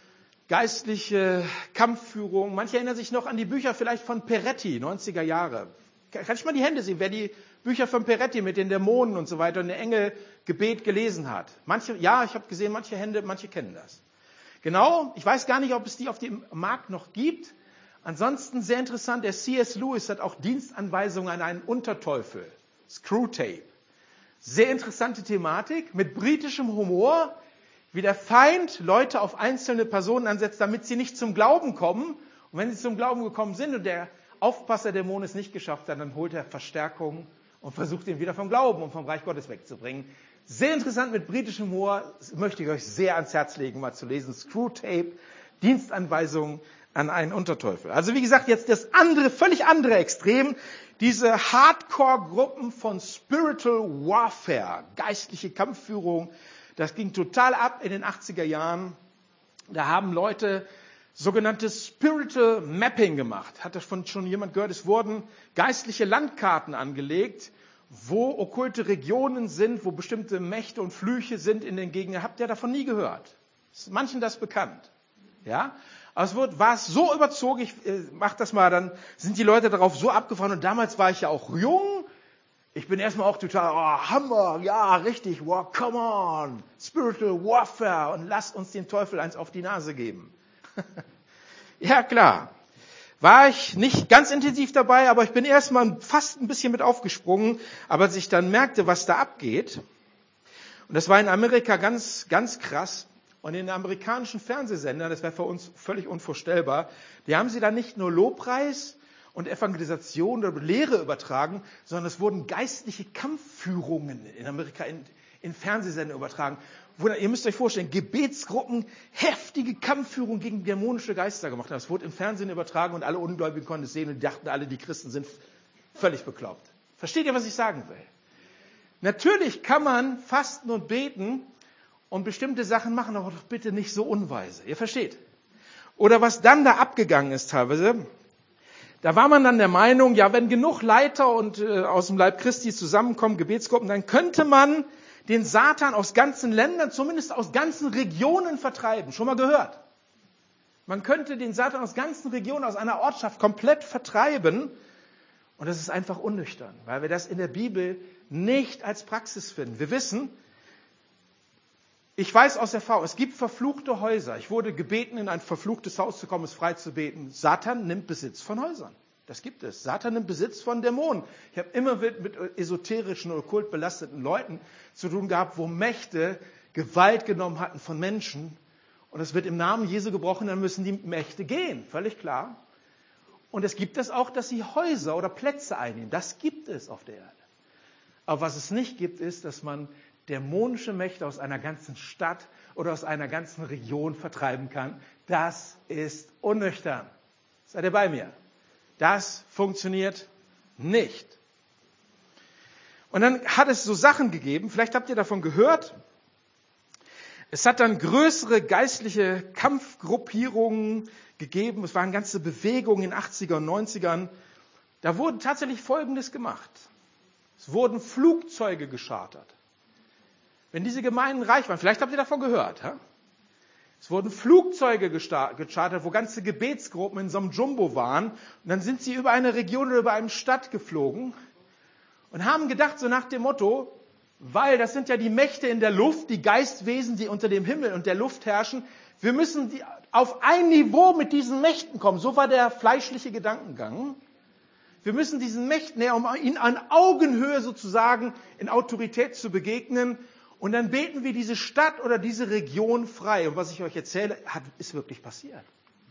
geistliche Kampfführung. Manche erinnern sich noch an die Bücher vielleicht von Peretti, neunziger Jahre. Kann ich mal die Hände sehen, wer die Bücher von Peretti mit den Dämonen und so weiter und der Engelgebet gelesen hat? Manche, ja, ich habe gesehen, manche Hände, manche kennen das. Genau, ich weiß gar nicht, ob es die auf dem Markt noch gibt. Ansonsten sehr interessant, der C S Lewis hat auch Dienstanweisungen an einen Unterteufel, Screwtape. Sehr interessante Thematik mit britischem Humor, wie der Feind Leute auf einzelne Personen ansetzt, damit sie nicht zum Glauben kommen. Und wenn sie zum Glauben gekommen sind und der Aufpasserdämon es nicht geschafft hat, dann holt er Verstärkung und versucht ihn wieder vom Glauben und vom Reich Gottes wegzubringen. Sehr interessant mit britischem Humor, das möchte ich euch sehr ans Herz legen, mal zu lesen. Screwtape, Dienstanweisungen an einen Unterteufel. Also wie gesagt, jetzt das andere, völlig andere Extrem, diese Hardcore-Gruppen von Spiritual Warfare, geistliche Kampfführung, das ging total ab in den achtziger Jahren. Da haben Leute sogenanntes Spiritual Mapping gemacht. Hat das von schon jemand gehört? Es wurden geistliche Landkarten angelegt, wo okkulte Regionen sind, wo bestimmte Mächte und Flüche sind in den Gegenden. Habt ihr davon nie gehört? Ist manchen das bekannt? Ja? Aber es wird, war es so überzogen, ich äh, mach das mal, dann sind die Leute darauf so abgefahren und damals war ich ja auch jung. Ich bin erstmal auch total, oh, Hammer, ja, richtig, wow, come on, Spiritual Warfare und lasst uns den Teufel eins auf die Nase geben. Ja, klar. War ich nicht ganz intensiv dabei, aber ich bin erstmal fast ein bisschen mit aufgesprungen. Aber als ich dann merkte, was da abgeht, und das war in Amerika ganz, ganz krass, und in den amerikanischen Fernsehsendern, das wäre für uns völlig unvorstellbar, die haben sie dann nicht nur Lobpreis und Evangelisation oder Lehre übertragen, sondern es wurden geistliche Kampfführungen in Amerika in, in Fernsehsendern übertragen. Wo, ihr müsst euch vorstellen, Gebetsgruppen heftige Kampfführung gegen dämonische Geister gemacht haben. Das wurde im Fernsehen übertragen und alle Ungläubigen konnten es sehen und die dachten alle, die Christen sind völlig bekloppt. Versteht ihr, was ich sagen will? Natürlich kann man fasten und beten und bestimmte Sachen machen, aber doch bitte nicht so unweise. Ihr versteht? Oder was dann da abgegangen ist teilweise, da war man dann der Meinung, ja, wenn genug Leiter und äh, aus dem Leib Christi zusammenkommen, Gebetsgruppen, dann könnte man den Satan aus ganzen Ländern, zumindest aus ganzen Regionen vertreiben. Schon mal gehört? Man könnte den Satan aus ganzen Regionen, aus einer Ortschaft komplett vertreiben. Und das ist einfach unnüchtern, weil wir das in der Bibel nicht als Praxis finden. Wir wissen, ich weiß aus Erfahrung, es gibt verfluchte Häuser. Ich wurde gebeten, in ein verfluchtes Haus zu kommen, es frei zu beten. Satan nimmt Besitz von Häusern. Das gibt es. Satan nimmt Besitz von Dämonen. Ich habe immer mit, mit esoterischen oder kultbelasteten Leuten zu tun gehabt, wo Mächte Gewalt genommen hatten von Menschen. Und es wird im Namen Jesu gebrochen, dann müssen die Mächte gehen. Völlig klar. Und es gibt es auch, dass sie Häuser oder Plätze einnehmen. Das gibt es auf der Erde. Aber was es nicht gibt, ist, dass man dämonische Mächte aus einer ganzen Stadt oder aus einer ganzen Region vertreiben kann. Das ist unnüchtern. Seid ihr bei mir? Das funktioniert nicht. Und dann hat es so Sachen gegeben, vielleicht habt ihr davon gehört. Es hat dann größere geistliche Kampfgruppierungen gegeben. Es waren ganze Bewegungen in den achtziger und neunzigern. Da wurde tatsächlich Folgendes gemacht. Es wurden Flugzeuge geschartert. Wenn diese Gemeinden reich waren, vielleicht habt ihr davon gehört, ha? Es wurden Flugzeuge gechartert, wo ganze Gebetsgruppen in so einem Jumbo waren. Und dann sind sie über eine Region oder über eine Stadt geflogen und haben gedacht, so nach dem Motto, weil das sind ja die Mächte in der Luft, die Geistwesen, die unter dem Himmel und der Luft herrschen. Wir müssen die auf ein Niveau mit diesen Mächten kommen. So war der fleischliche Gedankengang. Wir müssen diesen Mächten näher, um ihnen an Augenhöhe sozusagen in Autorität zu begegnen. Und dann beten wir diese Stadt oder diese Region frei. Und was ich euch erzähle, hat, ist wirklich passiert.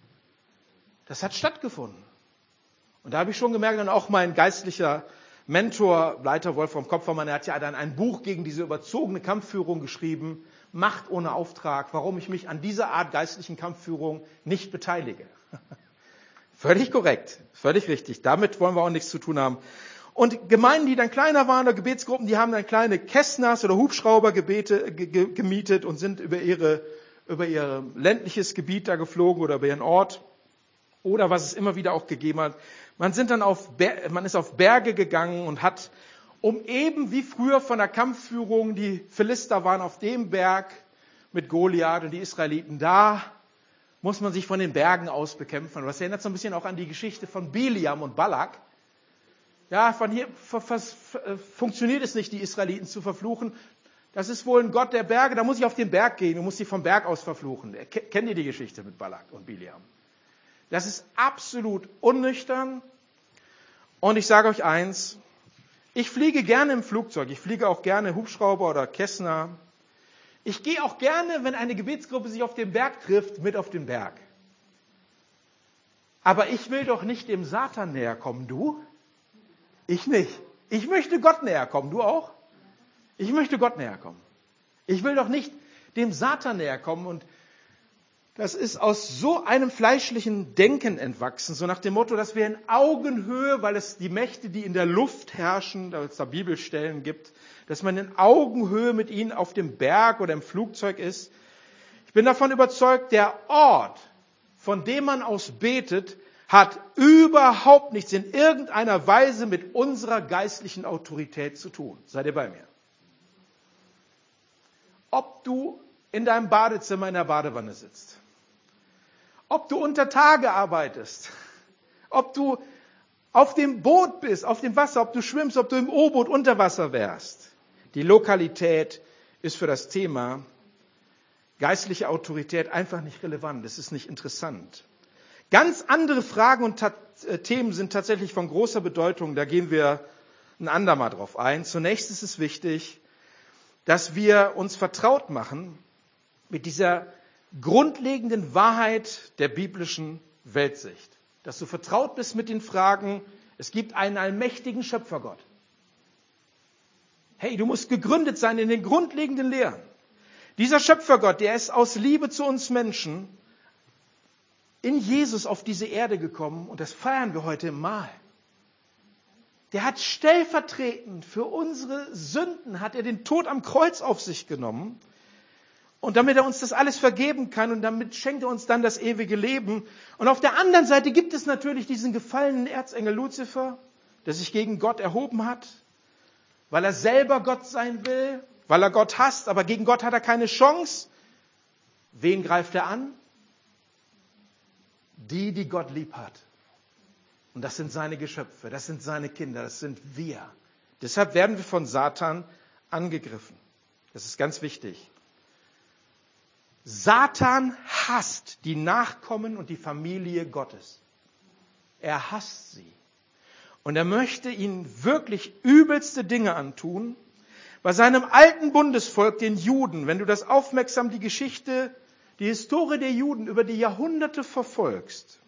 Das hat stattgefunden. Und da habe ich schon gemerkt, und auch mein geistlicher Mentor, Leiter Wolfram Kopfermann, er hat ja dann ein Buch gegen diese überzogene Kampfführung geschrieben, Macht ohne Auftrag, warum ich mich an dieser Art geistlichen Kampfführung nicht beteilige. Völlig korrekt, völlig richtig. Damit wollen wir auch nichts zu tun haben. Und Gemeinden, die dann kleiner waren, oder Gebetsgruppen, die haben dann kleine Cessnas oder Hubschraubergebete ge- ge- gemietet und sind über ihre, über ihr ländliches Gebiet da geflogen oder über ihren Ort. Oder was es immer wieder auch gegeben hat. Man sind dann auf, Ber- man ist auf Berge gegangen und hat, um eben wie früher von der Kampfführung, die Philister waren auf dem Berg mit Goliath und die Israeliten da, muss man sich von den Bergen aus bekämpfen. Das erinnert so ein bisschen auch an die Geschichte von Biliam und Balak. Ja, von hier f- f- funktioniert es nicht, die Israeliten zu verfluchen. Das ist wohl ein Gott der Berge, da muss ich auf den Berg gehen und muss sie vom Berg aus verfluchen. Kennt ihr die Geschichte mit Balak und Biliam? Das ist absolut unnüchtern. Und ich sage euch eins, ich fliege gerne im Flugzeug, ich fliege auch gerne Hubschrauber oder Cessna. Ich gehe auch gerne, wenn eine Gebetsgruppe sich auf dem Berg trifft, mit auf den Berg. Aber ich will doch nicht dem Satan näher kommen, du? Ich nicht. Ich möchte Gott näher kommen. Du auch? Ich möchte Gott näher kommen. Ich will doch nicht dem Satan näher kommen. Und das ist aus so einem fleischlichen Denken entwachsen, so nach dem Motto, dass wir in Augenhöhe, weil es die Mächte, die in der Luft herrschen, da es da Bibelstellen gibt, dass man in Augenhöhe mit ihnen auf dem Berg oder im Flugzeug ist. Ich bin davon überzeugt, der Ort, von dem man aus betet, hat überhaupt nichts in irgendeiner Weise mit unserer geistlichen Autorität zu tun. Seid ihr bei mir? Ob du in deinem Badezimmer in der Badewanne sitzt, ob du unter Tage arbeitest, ob du auf dem Boot bist, auf dem Wasser, ob du schwimmst, ob du im U-Boot unter Wasser wärst. Die Lokalität ist für das Thema geistliche Autorität einfach nicht relevant. Es ist nicht interessant. Ganz andere Fragen und ta- äh, Themen sind tatsächlich von großer Bedeutung. Da gehen wir ein andermal drauf ein. Zunächst ist es wichtig, dass wir uns vertraut machen mit dieser grundlegenden Wahrheit der biblischen Weltsicht. Dass du vertraut bist mit den Fragen, es gibt einen allmächtigen Schöpfergott. Hey, du musst gegründet sein in den grundlegenden Lehren. Dieser Schöpfergott, der ist aus Liebe zu uns Menschen in Jesus auf diese Erde gekommen und das feiern wir heute im Mahl. Der hat stellvertretend für unsere Sünden, hat er den Tod am Kreuz auf sich genommen. Und damit er uns das alles vergeben kann und damit schenkt er uns dann das ewige Leben. Und auf der anderen Seite gibt es natürlich diesen gefallenen Erzengel Luzifer, der sich gegen Gott erhoben hat, weil er selber Gott sein will, weil er Gott hasst, aber gegen Gott hat er keine Chance. Wen greift er an? Die, die Gott lieb hat. Und das sind seine Geschöpfe, das sind seine Kinder, das sind wir. Deshalb werden wir von Satan angegriffen. Das ist ganz wichtig. Satan hasst die Nachkommen und die Familie Gottes. Er hasst sie. Und er möchte ihnen wirklich übelste Dinge antun. Bei seinem alten Bundesvolk, den Juden, wenn du das aufmerksam die Geschichte, die Historie der Juden über die Jahrhunderte verfolgst,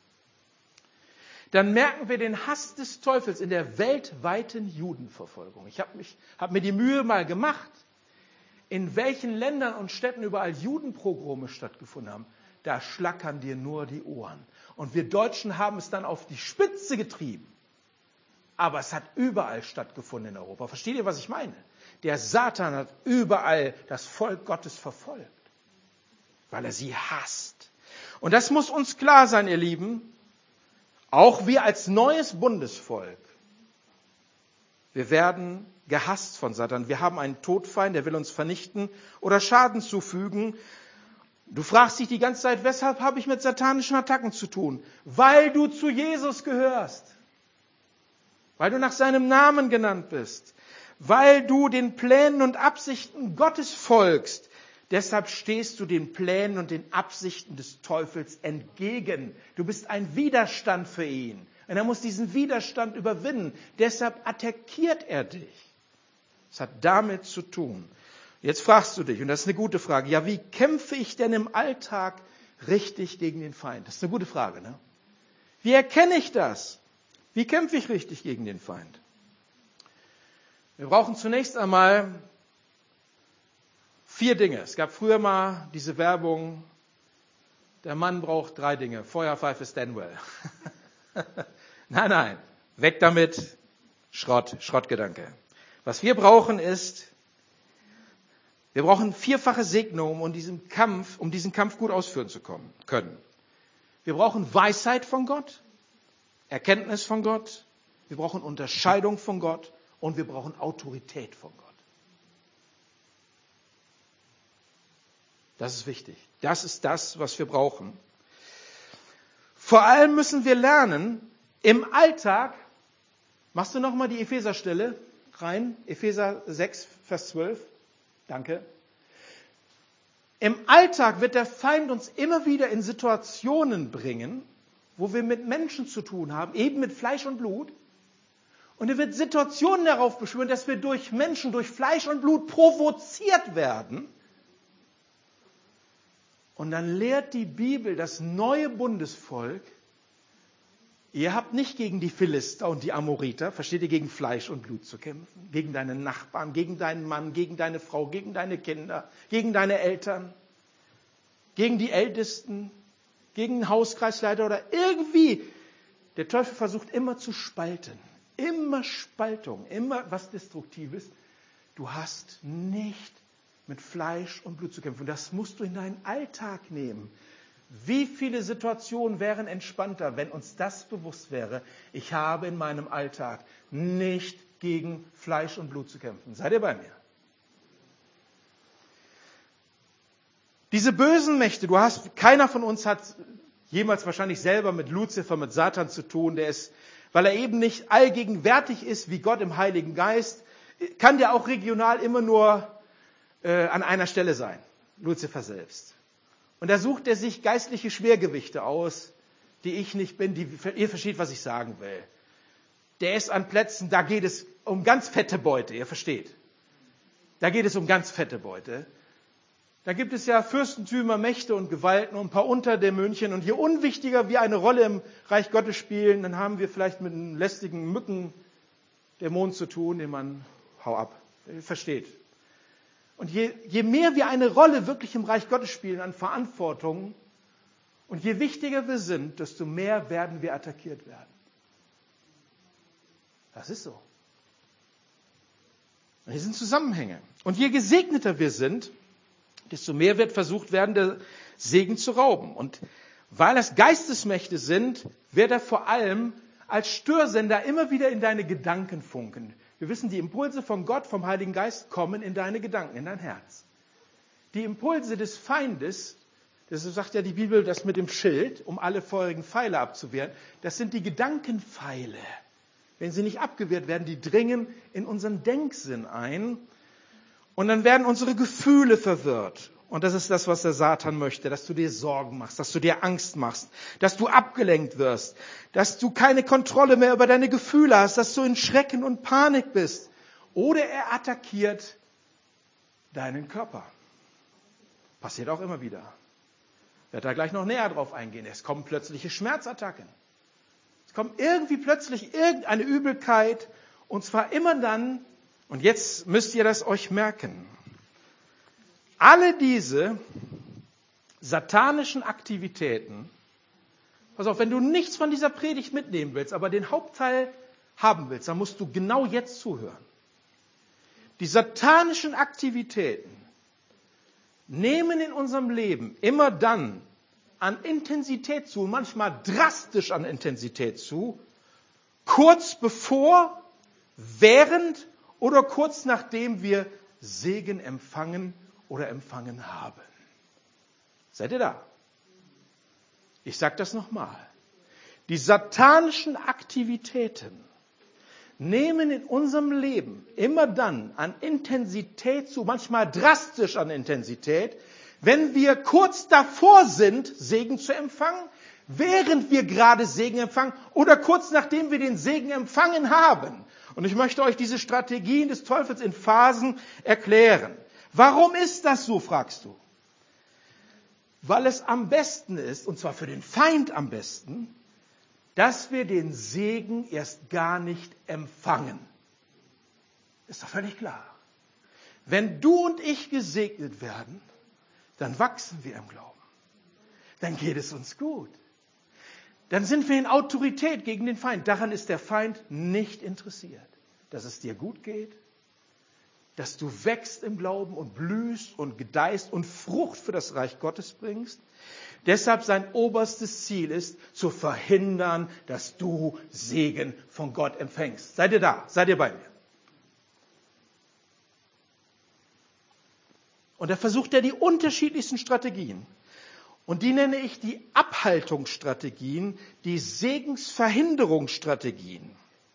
dann merken wir den Hass des Teufels in der weltweiten Judenverfolgung. Ich habe mich, habe mir die Mühe mal gemacht, in welchen Ländern und Städten überall Judenpogrome stattgefunden haben. Da schlackern dir nur die Ohren. Und wir Deutschen haben es dann auf die Spitze getrieben. Aber es hat überall stattgefunden in Europa. Versteht ihr, was ich meine? Der Satan hat überall das Volk Gottes verfolgt, weil er sie hasst. Und das muss uns klar sein, ihr Lieben. Auch wir als neues Bundesvolk, wir werden gehasst von Satan. Wir haben einen Todfeind, der will uns vernichten oder Schaden zufügen. Du fragst dich die ganze Zeit, weshalb habe ich mit satanischen Attacken zu tun? Weil du zu Jesus gehörst. Weil du nach seinem Namen genannt bist. Weil du den Plänen und Absichten Gottes folgst. Deshalb stehst du den Plänen und den Absichten des Teufels entgegen. Du bist ein Widerstand für ihn. Und er muss diesen Widerstand überwinden. Deshalb attackiert er dich. Das hat damit zu tun. Jetzt fragst du dich, und das ist eine gute Frage, ja, wie kämpfe ich denn im Alltag richtig gegen den Feind? Das ist eine gute Frage, ne? Wie erkenne ich das? Wie kämpfe ich richtig gegen den Feind? Wir brauchen zunächst einmal vier Dinge. Es gab früher mal diese Werbung, der Mann braucht drei Dinge. Feuerpfeife Stanwell. Nein, nein, weg damit. Schrott, Schrottgedanke. Was wir brauchen ist, wir brauchen vierfache Segnung, um diesen Kampf, um diesen Kampf gut ausführen zu kommen, können. Wir brauchen Weisheit von Gott, Erkenntnis von Gott, wir brauchen Unterscheidung von Gott und wir brauchen Autorität von Gott. Das ist wichtig. Das ist das, was wir brauchen. Vor allem müssen wir lernen, im Alltag, machst du nochmal die Epheserstelle rein, Epheser sechs, Vers zwölf. Danke. Im Alltag wird der Feind uns immer wieder in Situationen bringen, wo wir mit Menschen zu tun haben, eben mit Fleisch und Blut. Und er wird Situationen darauf beschwören, dass wir durch Menschen, durch Fleisch und Blut provoziert werden. Und dann lehrt die Bibel das neue Bundesvolk, ihr habt nicht gegen die Philister und die Amoriter, versteht ihr, gegen Fleisch und Blut zu kämpfen, gegen deine Nachbarn, gegen deinen Mann, gegen deine Frau, gegen deine Kinder, gegen deine Eltern, gegen die Ältesten, gegen den Hauskreisleiter oder irgendwie. Der Teufel versucht immer zu spalten, immer Spaltung, immer was Destruktives. Du hast nicht mit Fleisch und Blut zu kämpfen. Das musst du in deinen Alltag nehmen. Wie viele Situationen wären entspannter, wenn uns das bewusst wäre? Ich habe in meinem Alltag nicht gegen Fleisch und Blut zu kämpfen. Seid ihr bei mir? Diese bösen Mächte, du hast, keiner von uns hat jemals wahrscheinlich selber mit Luzifer, mit Satan zu tun. Der ist weil er eben nicht allgegenwärtig ist wie Gott im Heiligen Geist, kann der auch regional immer nur äh, an einer Stelle sein, Luzifer selbst. Und da sucht er sich geistliche Schwergewichte aus, die ich nicht bin, die, ihr versteht, was ich sagen will. Der ist an Plätzen, da geht es um ganz fette Beute, ihr versteht. Da geht es um ganz fette Beute. Da gibt es ja Fürstentümer, Mächte und Gewalten und ein paar Unterdämonchen. Und je unwichtiger wir eine Rolle im Reich Gottes spielen, dann haben wir vielleicht mit einem lästigen Mückendämon zu tun, den man, hau ab, ihr versteht. Und je, je mehr wir eine Rolle wirklich im Reich Gottes spielen an Verantwortung und je wichtiger wir sind, desto mehr werden wir attackiert werden. Das ist so. Hier sind Zusammenhänge. Und je gesegneter wir sind, desto mehr wird versucht werden, der Segen zu rauben. Und weil es Geistesmächte sind, wird er vor allem als Störsender immer wieder in deine Gedanken funken. Wir wissen, die Impulse von Gott, vom Heiligen Geist, kommen in deine Gedanken, in dein Herz. Die Impulse des Feindes, das sagt ja die Bibel, das mit dem Schild, um alle feurigen Pfeile abzuwehren, das sind die Gedankenpfeile. Wenn sie nicht abgewehrt werden, die dringen in unseren Denksinn ein. Und dann werden unsere Gefühle verwirrt. Und das ist das, was der Satan möchte, dass du dir Sorgen machst, dass du dir Angst machst, dass du abgelenkt wirst, dass du keine Kontrolle mehr über deine Gefühle hast, dass du in Schrecken und Panik bist. Oder er attackiert deinen Körper. Passiert auch immer wieder. Ich werde da gleich noch näher drauf eingehen. Es kommen plötzliche Schmerzattacken. Es kommt irgendwie plötzlich irgendeine Übelkeit. Und zwar immer dann, und jetzt müsst ihr das euch merken, alle diese satanischen Aktivitäten, pass auf, wenn du nichts von dieser Predigt mitnehmen willst, aber den Hauptteil haben willst, dann musst du genau jetzt zuhören. Die satanischen Aktivitäten nehmen in unserem Leben immer dann an Intensität zu, manchmal drastisch an Intensität zu, kurz bevor, während oder kurz nachdem wir Segen empfangen oder empfangen haben. Seid ihr da? Ich sage das nochmal. Die satanischen Aktivitäten nehmen in unserem Leben immer dann an Intensität zu, manchmal drastisch an Intensität, wenn wir kurz davor sind, Segen zu empfangen, während wir gerade Segen empfangen oder kurz nachdem wir den Segen empfangen haben. Und ich möchte euch diese Strategien des Teufels in Phasen erklären. Warum ist das so, fragst du? Weil es am besten ist, und zwar für den Feind am besten, dass wir den Segen erst gar nicht empfangen. Ist doch völlig klar. Wenn du und ich gesegnet werden, dann wachsen wir im Glauben. Dann geht es uns gut. Dann sind wir in Autorität gegen den Feind. Daran ist der Feind nicht interessiert. Dass es dir gut geht, dass du wächst im Glauben und blühst und gedeihst und Frucht für das Reich Gottes bringst. Deshalb sein oberstes Ziel ist, zu verhindern, dass du Segen von Gott empfängst. Seid ihr da? Seid ihr bei mir? Und da versucht er die unterschiedlichsten Strategien. Und die nenne ich die Abhaltungsstrategien, die Segensverhinderungsstrategien.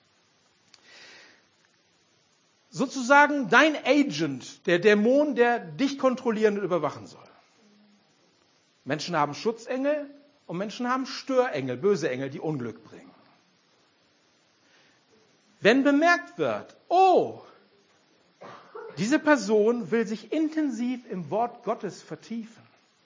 Sozusagen dein Agent, der Dämon, der dich kontrollieren und überwachen soll. Menschen haben Schutzengel und Menschen haben Störengel, böse Engel, die Unglück bringen. Wenn bemerkt wird, oh, diese Person will sich intensiv im Wort Gottes vertiefen.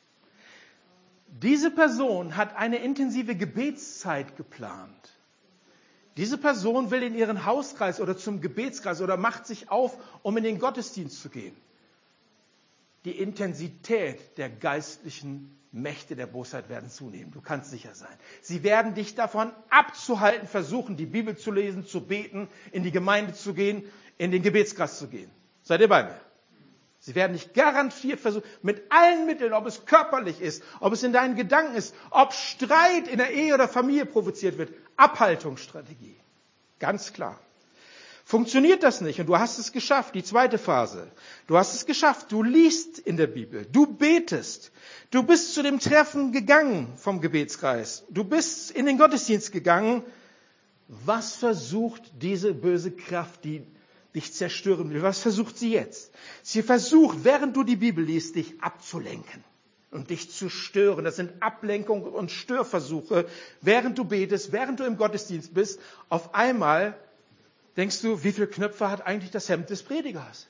Diese Person hat eine intensive Gebetszeit geplant. Diese Person will in ihren Hauskreis oder zum Gebetskreis oder macht sich auf, um in den Gottesdienst zu gehen. Die Intensität der geistlichen Mächte der Bosheit werden zunehmen. Du kannst sicher sein. Sie werden dich davon abzuhalten, versuchen, die Bibel zu lesen, zu beten, in die Gemeinde zu gehen, in den Gebetskreis zu gehen. Seid ihr bei mir? Sie werden dich garantiert versuchen, mit allen Mitteln, ob es körperlich ist, ob es in deinen Gedanken ist, ob Streit in der Ehe oder Familie provoziert wird. Abhaltungsstrategie. Ganz klar. Funktioniert das nicht und du hast es geschafft, die zweite Phase. Du hast es geschafft, du liest in der Bibel, du betest, du bist zu dem Treffen gegangen vom Gebetskreis, du bist in den Gottesdienst gegangen Was versucht diese böse Kraft, die dich zerstören will, was versucht sie jetzt? Sie versucht, während du die Bibel liest, dich abzulenken und dich zu stören. Das sind Ablenkungen und Störversuche, während du betest, während du im Gottesdienst bist. Auf einmal denkst du, wie viele Knöpfe hat eigentlich das Hemd des Predigers?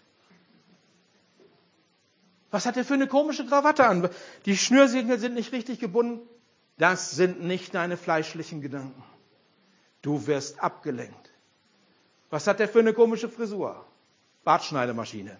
Was hat er für eine komische Krawatte an? Die Schnürsenkel sind nicht richtig gebunden. Das sind nicht deine fleischlichen Gedanken. Du wirst abgelenkt. Was hat der für eine komische Frisur? Bartschneidemaschine.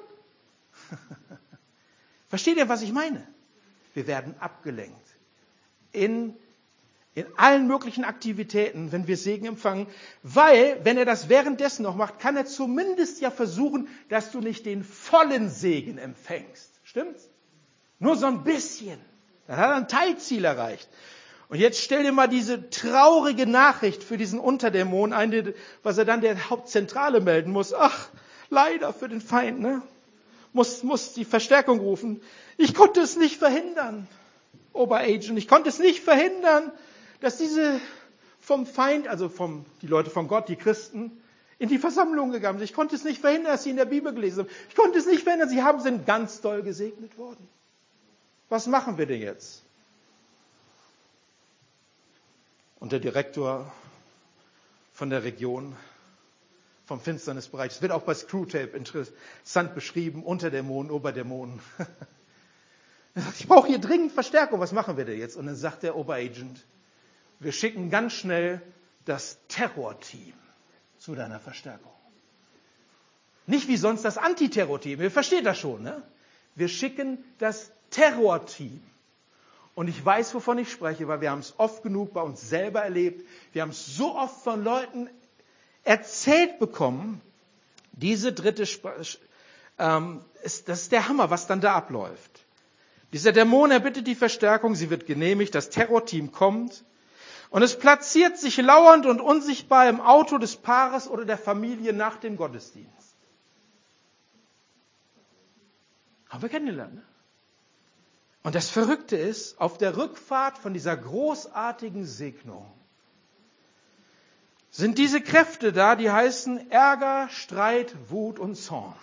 Versteht ihr, was ich meine? Wir werden abgelenkt. In, in allen möglichen Aktivitäten, wenn wir Segen empfangen. Weil, wenn er das währenddessen noch macht, kann er zumindest ja versuchen, dass du nicht den vollen Segen empfängst. Stimmt's? Nur so ein bisschen. Dann hat er ein Teilziel erreicht. Und jetzt stell dir mal diese traurige Nachricht für diesen Unterdämon ein, was er dann der Hauptzentrale melden muss. Ach, leider für den Feind, ne? Muss, muss die Verstärkung rufen. Ich konnte es nicht verhindern, Oberagent. Ich konnte es nicht verhindern, dass diese vom Feind, also vom, die Leute von Gott, die Christen, in die Versammlung gegangen sind. Ich konnte es nicht verhindern, dass sie in der Bibel gelesen haben. Ich konnte es nicht verhindern, sie haben, sind ganz doll gesegnet worden. Was machen wir denn jetzt? Und der Direktor von der Region, vom Finsternisbereich, das wird auch bei Screwtape interessant beschrieben, Unterdämonen, Oberdämonen. Er sagt, ich brauche hier dringend Verstärkung, was machen wir denn jetzt? Und dann sagt der Oberagent, wir schicken ganz schnell das Terrorteam zu deiner Verstärkung. Nicht wie sonst das Antiterrorteam, ihr versteht das schon, ne? Wir schicken das Terrorteam. Und ich weiß, wovon ich spreche, weil wir haben es oft genug bei uns selber erlebt. Wir haben es so oft von Leuten erzählt bekommen. Diese dritte, Sp- ähm, ist, das ist der Hammer, was dann da abläuft. Dieser Dämon erbittet die Verstärkung, sie wird genehmigt, das Terrorteam kommt und es platziert sich lauernd und unsichtbar im Auto des Paares oder der Familie nach dem Gottesdienst. Haben wir kennengelernt, ne? Und das Verrückte ist, auf der Rückfahrt von dieser großartigen Segnung sind diese Kräfte da, die heißen Ärger, Streit, Wut und Zorn.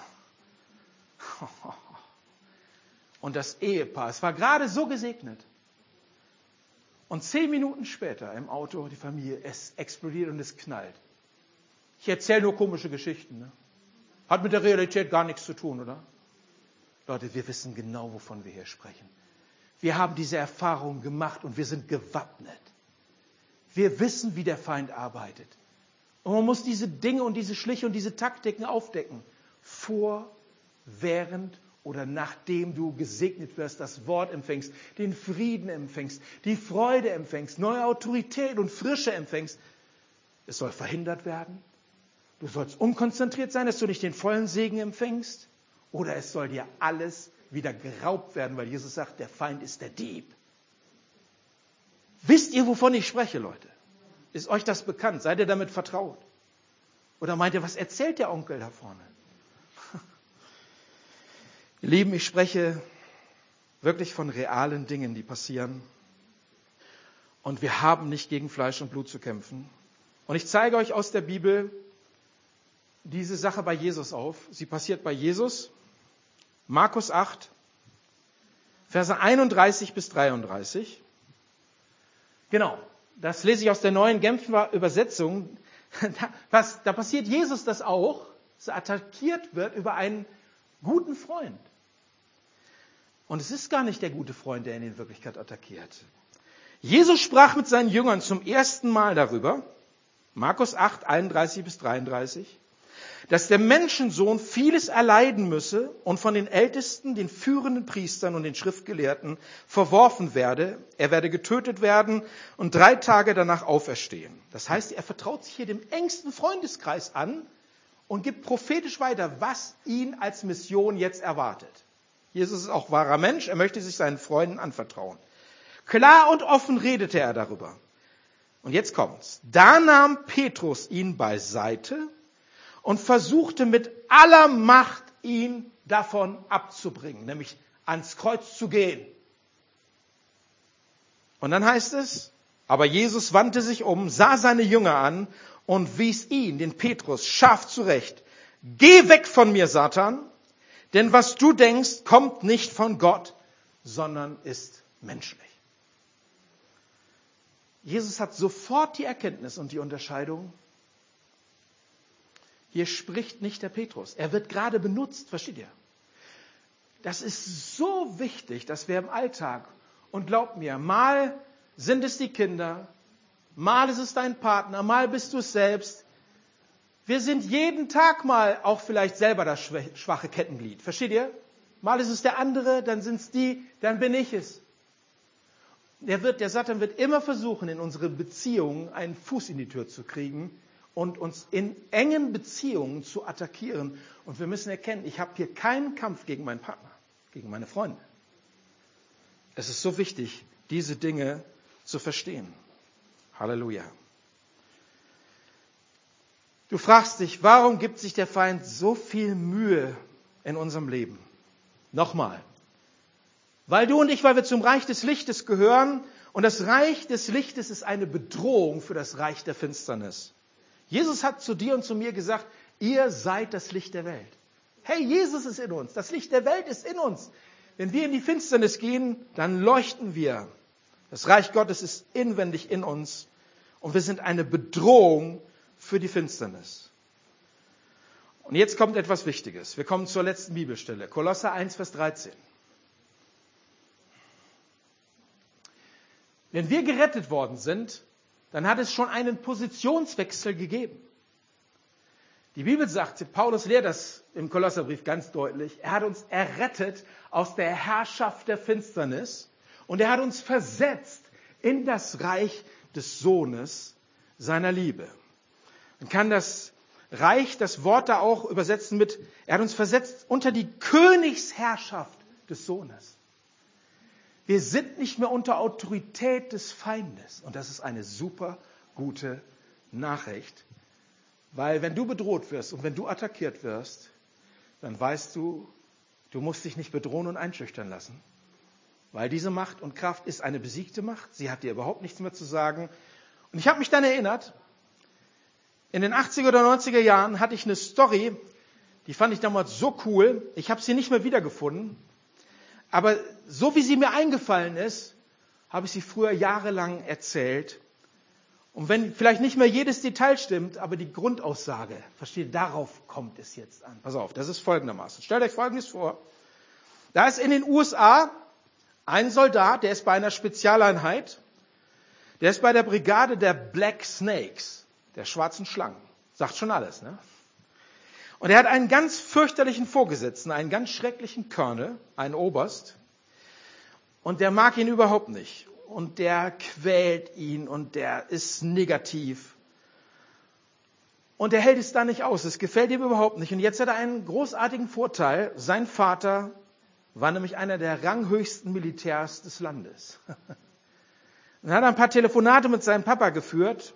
Und das Ehepaar, es war gerade so gesegnet. Und zehn Minuten später im Auto, die Familie, es explodiert und es knallt. Ich erzähle nur komische Geschichten, ne? Hat mit der Realität gar nichts zu tun, oder? Leute, wir wissen genau, wovon wir hier sprechen. Wir haben diese Erfahrung gemacht und wir sind gewappnet. Wir wissen, wie der Feind arbeitet. Und man muss diese Dinge und diese Schliche und diese Taktiken aufdecken. Vor, während oder nachdem du gesegnet wirst, das Wort empfängst, den Frieden empfängst, die Freude empfängst, neue Autorität und Frische empfängst. Es soll verhindert werden. Du sollst unkonzentriert sein, dass du nicht den vollen Segen empfängst. Oder es soll dir alles wieder geraubt werden, weil Jesus sagt, der Feind ist der Dieb. Wisst ihr, wovon ich spreche, Leute? Ist euch das bekannt? Seid ihr damit vertraut? Oder meint ihr, was erzählt der Onkel da vorne? Ihr Lieben, ich spreche wirklich von realen Dingen, die passieren. Und wir haben nicht gegen Fleisch und Blut zu kämpfen. Und ich zeige euch aus der Bibel diese Sache bei Jesus auf. Sie passiert bei Jesus. Markus acht, Verse einunddreißig bis dreiunddreißig. Genau, das lese ich aus der neuen Genfer Übersetzung. Da, was, da passiert Jesus das auch, dass er attackiert wird über einen guten Freund. Und es ist gar nicht der gute Freund, der ihn in Wirklichkeit attackiert. Jesus sprach mit seinen Jüngern zum ersten Mal darüber, Markus acht, einunddreißig bis dreiunddreißig, dass der Menschensohn vieles erleiden müsse und von den Ältesten, den führenden Priestern und den Schriftgelehrten verworfen werde. Er werde getötet werden und drei Tage danach auferstehen. Das heißt, er vertraut sich hier dem engsten Freundeskreis an und gibt prophetisch weiter, was ihn als Mission jetzt erwartet. Jesus ist auch wahrer Mensch, er möchte sich seinen Freunden anvertrauen. Klar und offen redete er darüber. Und jetzt kommt's. Da nahm Petrus ihn beiseite und versuchte mit aller Macht, ihn davon abzubringen, nämlich ans Kreuz zu gehen. Und dann heißt es, Aber Jesus wandte sich um, sah seine Jünger an und wies ihn, den Petrus, scharf zurecht. Geh weg von mir, Satan, denn was du denkst, kommt nicht von Gott, sondern ist menschlich. Jesus hat sofort die Erkenntnis und die Unterscheidung. Hier spricht nicht der Petrus. Er wird gerade benutzt, versteht ihr? Das ist so wichtig, dass wir im Alltag, und glaubt mir, mal sind es die Kinder, mal ist es dein Partner, mal bist du es selbst. Wir sind jeden Tag mal auch vielleicht selber das schwache Kettenglied. Versteht ihr? Mal ist es der andere, dann sind es die, dann bin ich es. Der, wird, der Satan wird immer versuchen, in unsere Beziehungen einen Fuß in die Tür zu kriegen und uns in engen Beziehungen zu attackieren. Und wir müssen erkennen, ich habe hier keinen Kampf gegen meinen Partner, gegen meine Freunde. Es ist so wichtig, diese Dinge zu verstehen. Halleluja. Du fragst dich, warum gibt sich der Feind so viel Mühe in unserem Leben? Nochmal. Weil du und ich, weil wir zum Reich des Lichtes gehören, und das Reich des Lichtes ist eine Bedrohung für das Reich der Finsternis. Jesus hat zu dir und zu mir gesagt, ihr seid das Licht der Welt. Hey, Jesus ist in uns, das Licht der Welt ist in uns. Wenn wir in die Finsternis gehen, dann leuchten wir. Das Reich Gottes ist inwendig in uns und wir sind eine Bedrohung für die Finsternis. Und jetzt kommt etwas Wichtiges. Wir kommen zur letzten Bibelstelle, Kolosser eins, Vers dreizehn. Wenn wir gerettet worden sind, dann hat es schon einen Positionswechsel gegeben. Die Bibel sagt, Paulus lehrt das im Kolosserbrief ganz deutlich, er hat uns errettet aus der Herrschaft der Finsternis und er hat uns versetzt in das Reich des Sohnes seiner Liebe. Man kann das Reich, das Wort da auch übersetzen mit, er hat uns versetzt unter die Königsherrschaft des Sohnes. Wir sind nicht mehr unter Autorität des Feindes. Und das ist eine super gute Nachricht. Weil wenn du bedroht wirst und wenn du attackiert wirst, dann weißt du, du musst dich nicht bedrohen und einschüchtern lassen. Weil diese Macht und Kraft ist eine besiegte Macht. Sie hat dir überhaupt nichts mehr zu sagen. Und ich habe mich dann erinnert, in den achtziger oder neunziger Jahren hatte ich eine Story, die fand ich damals so cool. Ich habe sie nicht mehr wiedergefunden. Aber so wie sie mir eingefallen ist, habe ich sie früher jahrelang erzählt. Und wenn vielleicht nicht mehr jedes Detail stimmt, aber die Grundaussage, versteht, darauf kommt es jetzt an. Pass auf, das ist folgendermaßen. Stellt euch Folgendes vor. Da ist in den U S A ein Soldat, der ist bei einer Spezialeinheit, der ist bei der Brigade der Black Snakes, der schwarzen Schlangen. Sagt schon alles, ne? Und er hat einen ganz fürchterlichen Vorgesetzten, einen ganz schrecklichen Colonel, einen Oberst. Und der mag ihn überhaupt nicht. Und der quält ihn und der ist negativ. Und er hält es da nicht aus. Es gefällt ihm überhaupt nicht. Und jetzt hat er einen großartigen Vorteil. Sein Vater war nämlich einer der ranghöchsten Militärs des Landes. Und er hat ein paar Telefonate mit seinem Papa geführt.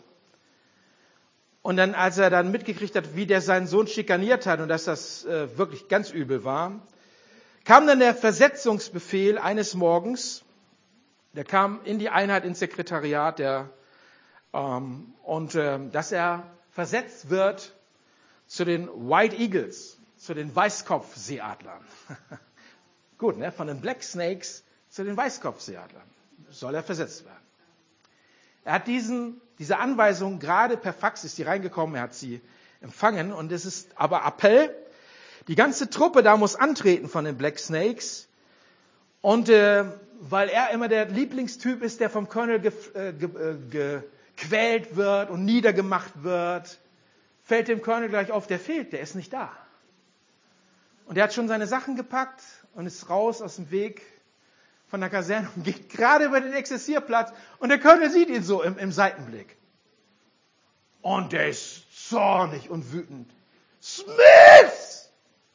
Und dann, als er dann mitgekriegt hat, wie der seinen Sohn schikaniert hat und dass das äh, wirklich ganz übel war, kam dann der Versetzungsbefehl eines Morgens. Der kam in die Einheit, ins Sekretariat, der, ähm, und äh, dass er versetzt wird zu den White Eagles, zu den Weißkopfseeadlern. Gut, ne? Von den Black Snakes zu den Weißkopfseeadlern soll er versetzt werden. Er hat diesen, diese Anweisung gerade per Fax, ist die reingekommen, er hat sie empfangen und es ist aber Appell. Die ganze Truppe da muss antreten von den Black Snakes und äh, weil er immer der Lieblingstyp ist, der vom Colonel ge, äh, ge, äh, gequält wird und niedergemacht wird, fällt dem Colonel gleich auf, der fehlt, der ist nicht da. Und er hat schon seine Sachen gepackt und ist raus aus dem Weg von der Kaserne und geht gerade über den Exerzierplatz und der Colonel sieht ihn so im, im Seitenblick. Und der ist zornig und wütend. Smith!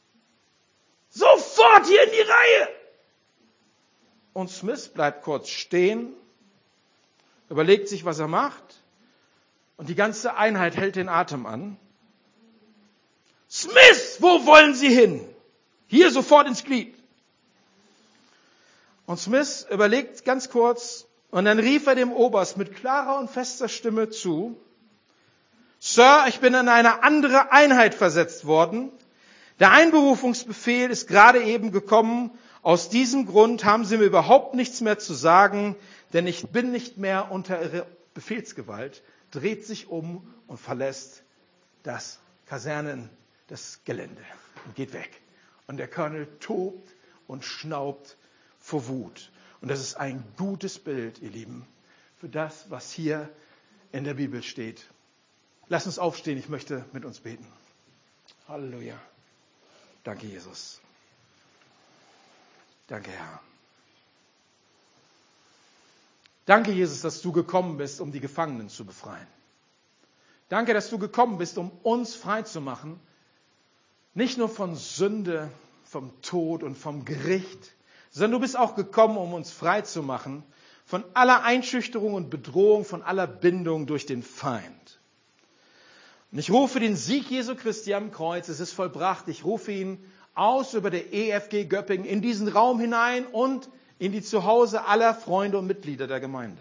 Sofort hier in die Reihe! Und Smith bleibt kurz stehen, überlegt sich, was er macht und die ganze Einheit hält den Atem an. Smith, wo wollen Sie hin? Hier sofort ins Glied. Und Smith überlegt ganz kurz Und dann rief er dem Oberst mit klarer und fester Stimme zu: Sir, ich bin in eine andere Einheit versetzt worden. Der Einberufungsbefehl ist gerade eben gekommen. Aus diesem Grund haben Sie mir überhaupt nichts mehr zu sagen, denn ich bin nicht mehr unter Ihrer Befehlsgewalt. Dreht sich um und verlässt das Kasernen, das Gelände und geht weg. Und der Colonel tobt und schnaubt vor Wut. Und das ist ein gutes Bild, ihr Lieben, für das, was hier in der Bibel steht. Lass uns aufstehen, ich möchte mit uns beten. Halleluja. Danke, Jesus. Danke, Herr. Danke, Jesus, dass du gekommen bist, um die Gefangenen zu befreien. Danke, dass du gekommen bist, um uns frei zu machen. Nicht nur von Sünde, vom Tod und vom Gericht, sondern du bist auch gekommen, um uns frei zu machen von aller Einschüchterung und Bedrohung, von aller Bindung durch den Feind. Und ich rufe den Sieg Jesu Christi am Kreuz, es ist vollbracht. Ich rufe ihn aus über der E F G Göppingen in diesen Raum hinein und in die Zuhause aller Freunde und Mitglieder der Gemeinde.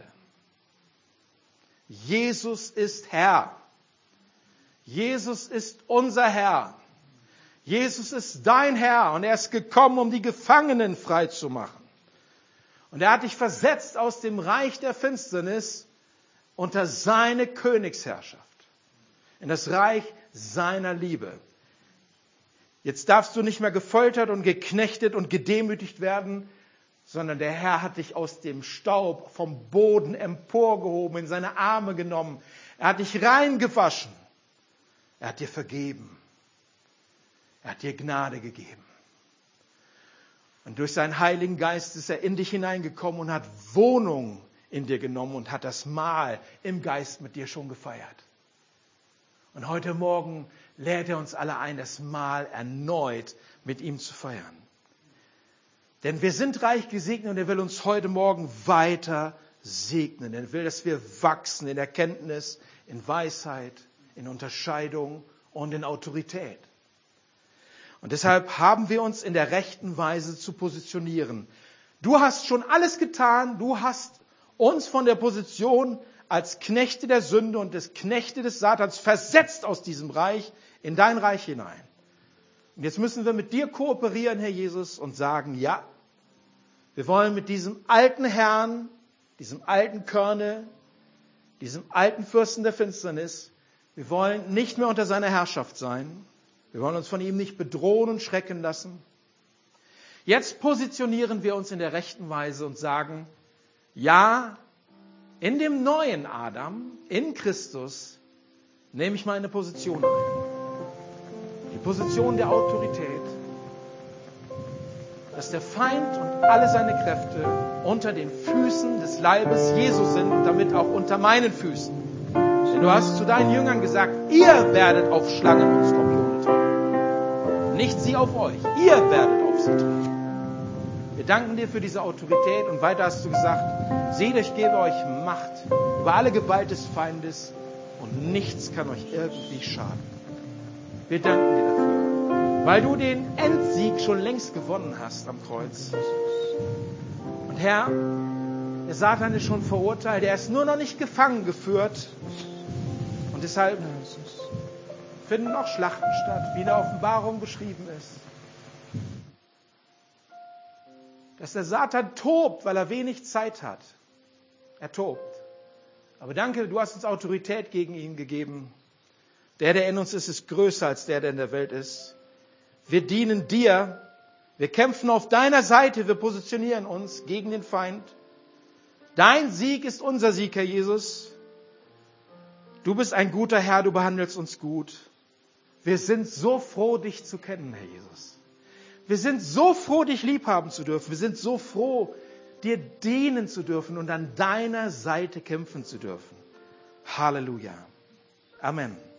Jesus ist Herr. Jesus ist unser Herr. Jesus ist dein Herr und er ist gekommen, um die Gefangenen frei zu machen. Und er hat dich versetzt aus dem Reich der Finsternis unter seine Königsherrschaft, in das Reich seiner Liebe. Jetzt darfst du nicht mehr gefoltert und geknechtet und gedemütigt werden, sondern der Herr hat dich aus dem Staub vom Boden emporgehoben, in seine Arme genommen. Er hat dich reingewaschen. Er hat dir vergeben. Er hat dir Gnade gegeben. Und durch seinen Heiligen Geist ist er in dich hineingekommen und hat Wohnung in dir genommen und hat das Mahl im Geist mit dir schon gefeiert. Und heute Morgen lädt er uns alle ein, das Mahl erneut mit ihm zu feiern. Denn wir sind reich gesegnet und er will uns heute Morgen weiter segnen. Er will, dass wir wachsen in Erkenntnis, in Weisheit, in Unterscheidung und in Autorität. Und deshalb haben wir uns in der rechten Weise zu positionieren. Du hast schon alles getan. Du hast uns von der Position als Knechte der Sünde und des Knechte des Satans versetzt aus diesem Reich in dein Reich hinein. Und jetzt müssen wir mit dir kooperieren, Herr Jesus, und sagen, ja, wir wollen mit diesem alten Herrn, diesem alten Körner, diesem alten Fürsten der Finsternis, wir wollen nicht mehr unter seiner Herrschaft sein. Wir wollen uns von ihm nicht bedrohen und schrecken lassen. Jetzt positionieren wir uns in der rechten Weise und sagen, ja, in dem neuen Adam, in Christus, nehme ich meine Position ein. Die Position der Autorität, dass der Feind und alle seine Kräfte unter den Füßen des Leibes Jesu sind und damit auch unter meinen Füßen. Denn du hast zu deinen Jüngern gesagt, ihr werdet auf Schlangen und Skorpione treten. Nicht sie auf euch, ihr werdet auf sie treten. Wir danken dir für diese Autorität und weiter hast du gesagt, seht, ich gebe euch Macht über alle Gewalt des Feindes und nichts kann euch irgendwie schaden. Wir danken dir dafür, weil du den Endsieg schon längst gewonnen hast am Kreuz. Und Herr, der Satan ist schon verurteilt, er ist nur noch nicht gefangen geführt und deshalb finden noch Schlachten statt, wie in der Offenbarung beschrieben ist. Dass der Satan tobt, weil er wenig Zeit hat. Er tobt. Aber danke, du hast uns Autorität gegen ihn gegeben. Der, der in uns ist, ist größer als der, der in der Welt ist. Wir dienen dir. Wir kämpfen auf deiner Seite. Wir positionieren uns gegen den Feind. Dein Sieg ist unser Sieg, Herr Jesus. Du bist ein guter Herr, du behandelst uns gut. Wir sind so froh, dich zu kennen, Herr Jesus. Wir sind so froh, dich liebhaben zu dürfen. Wir sind so froh, dir dienen zu dürfen und an deiner Seite kämpfen zu dürfen. Halleluja. Amen.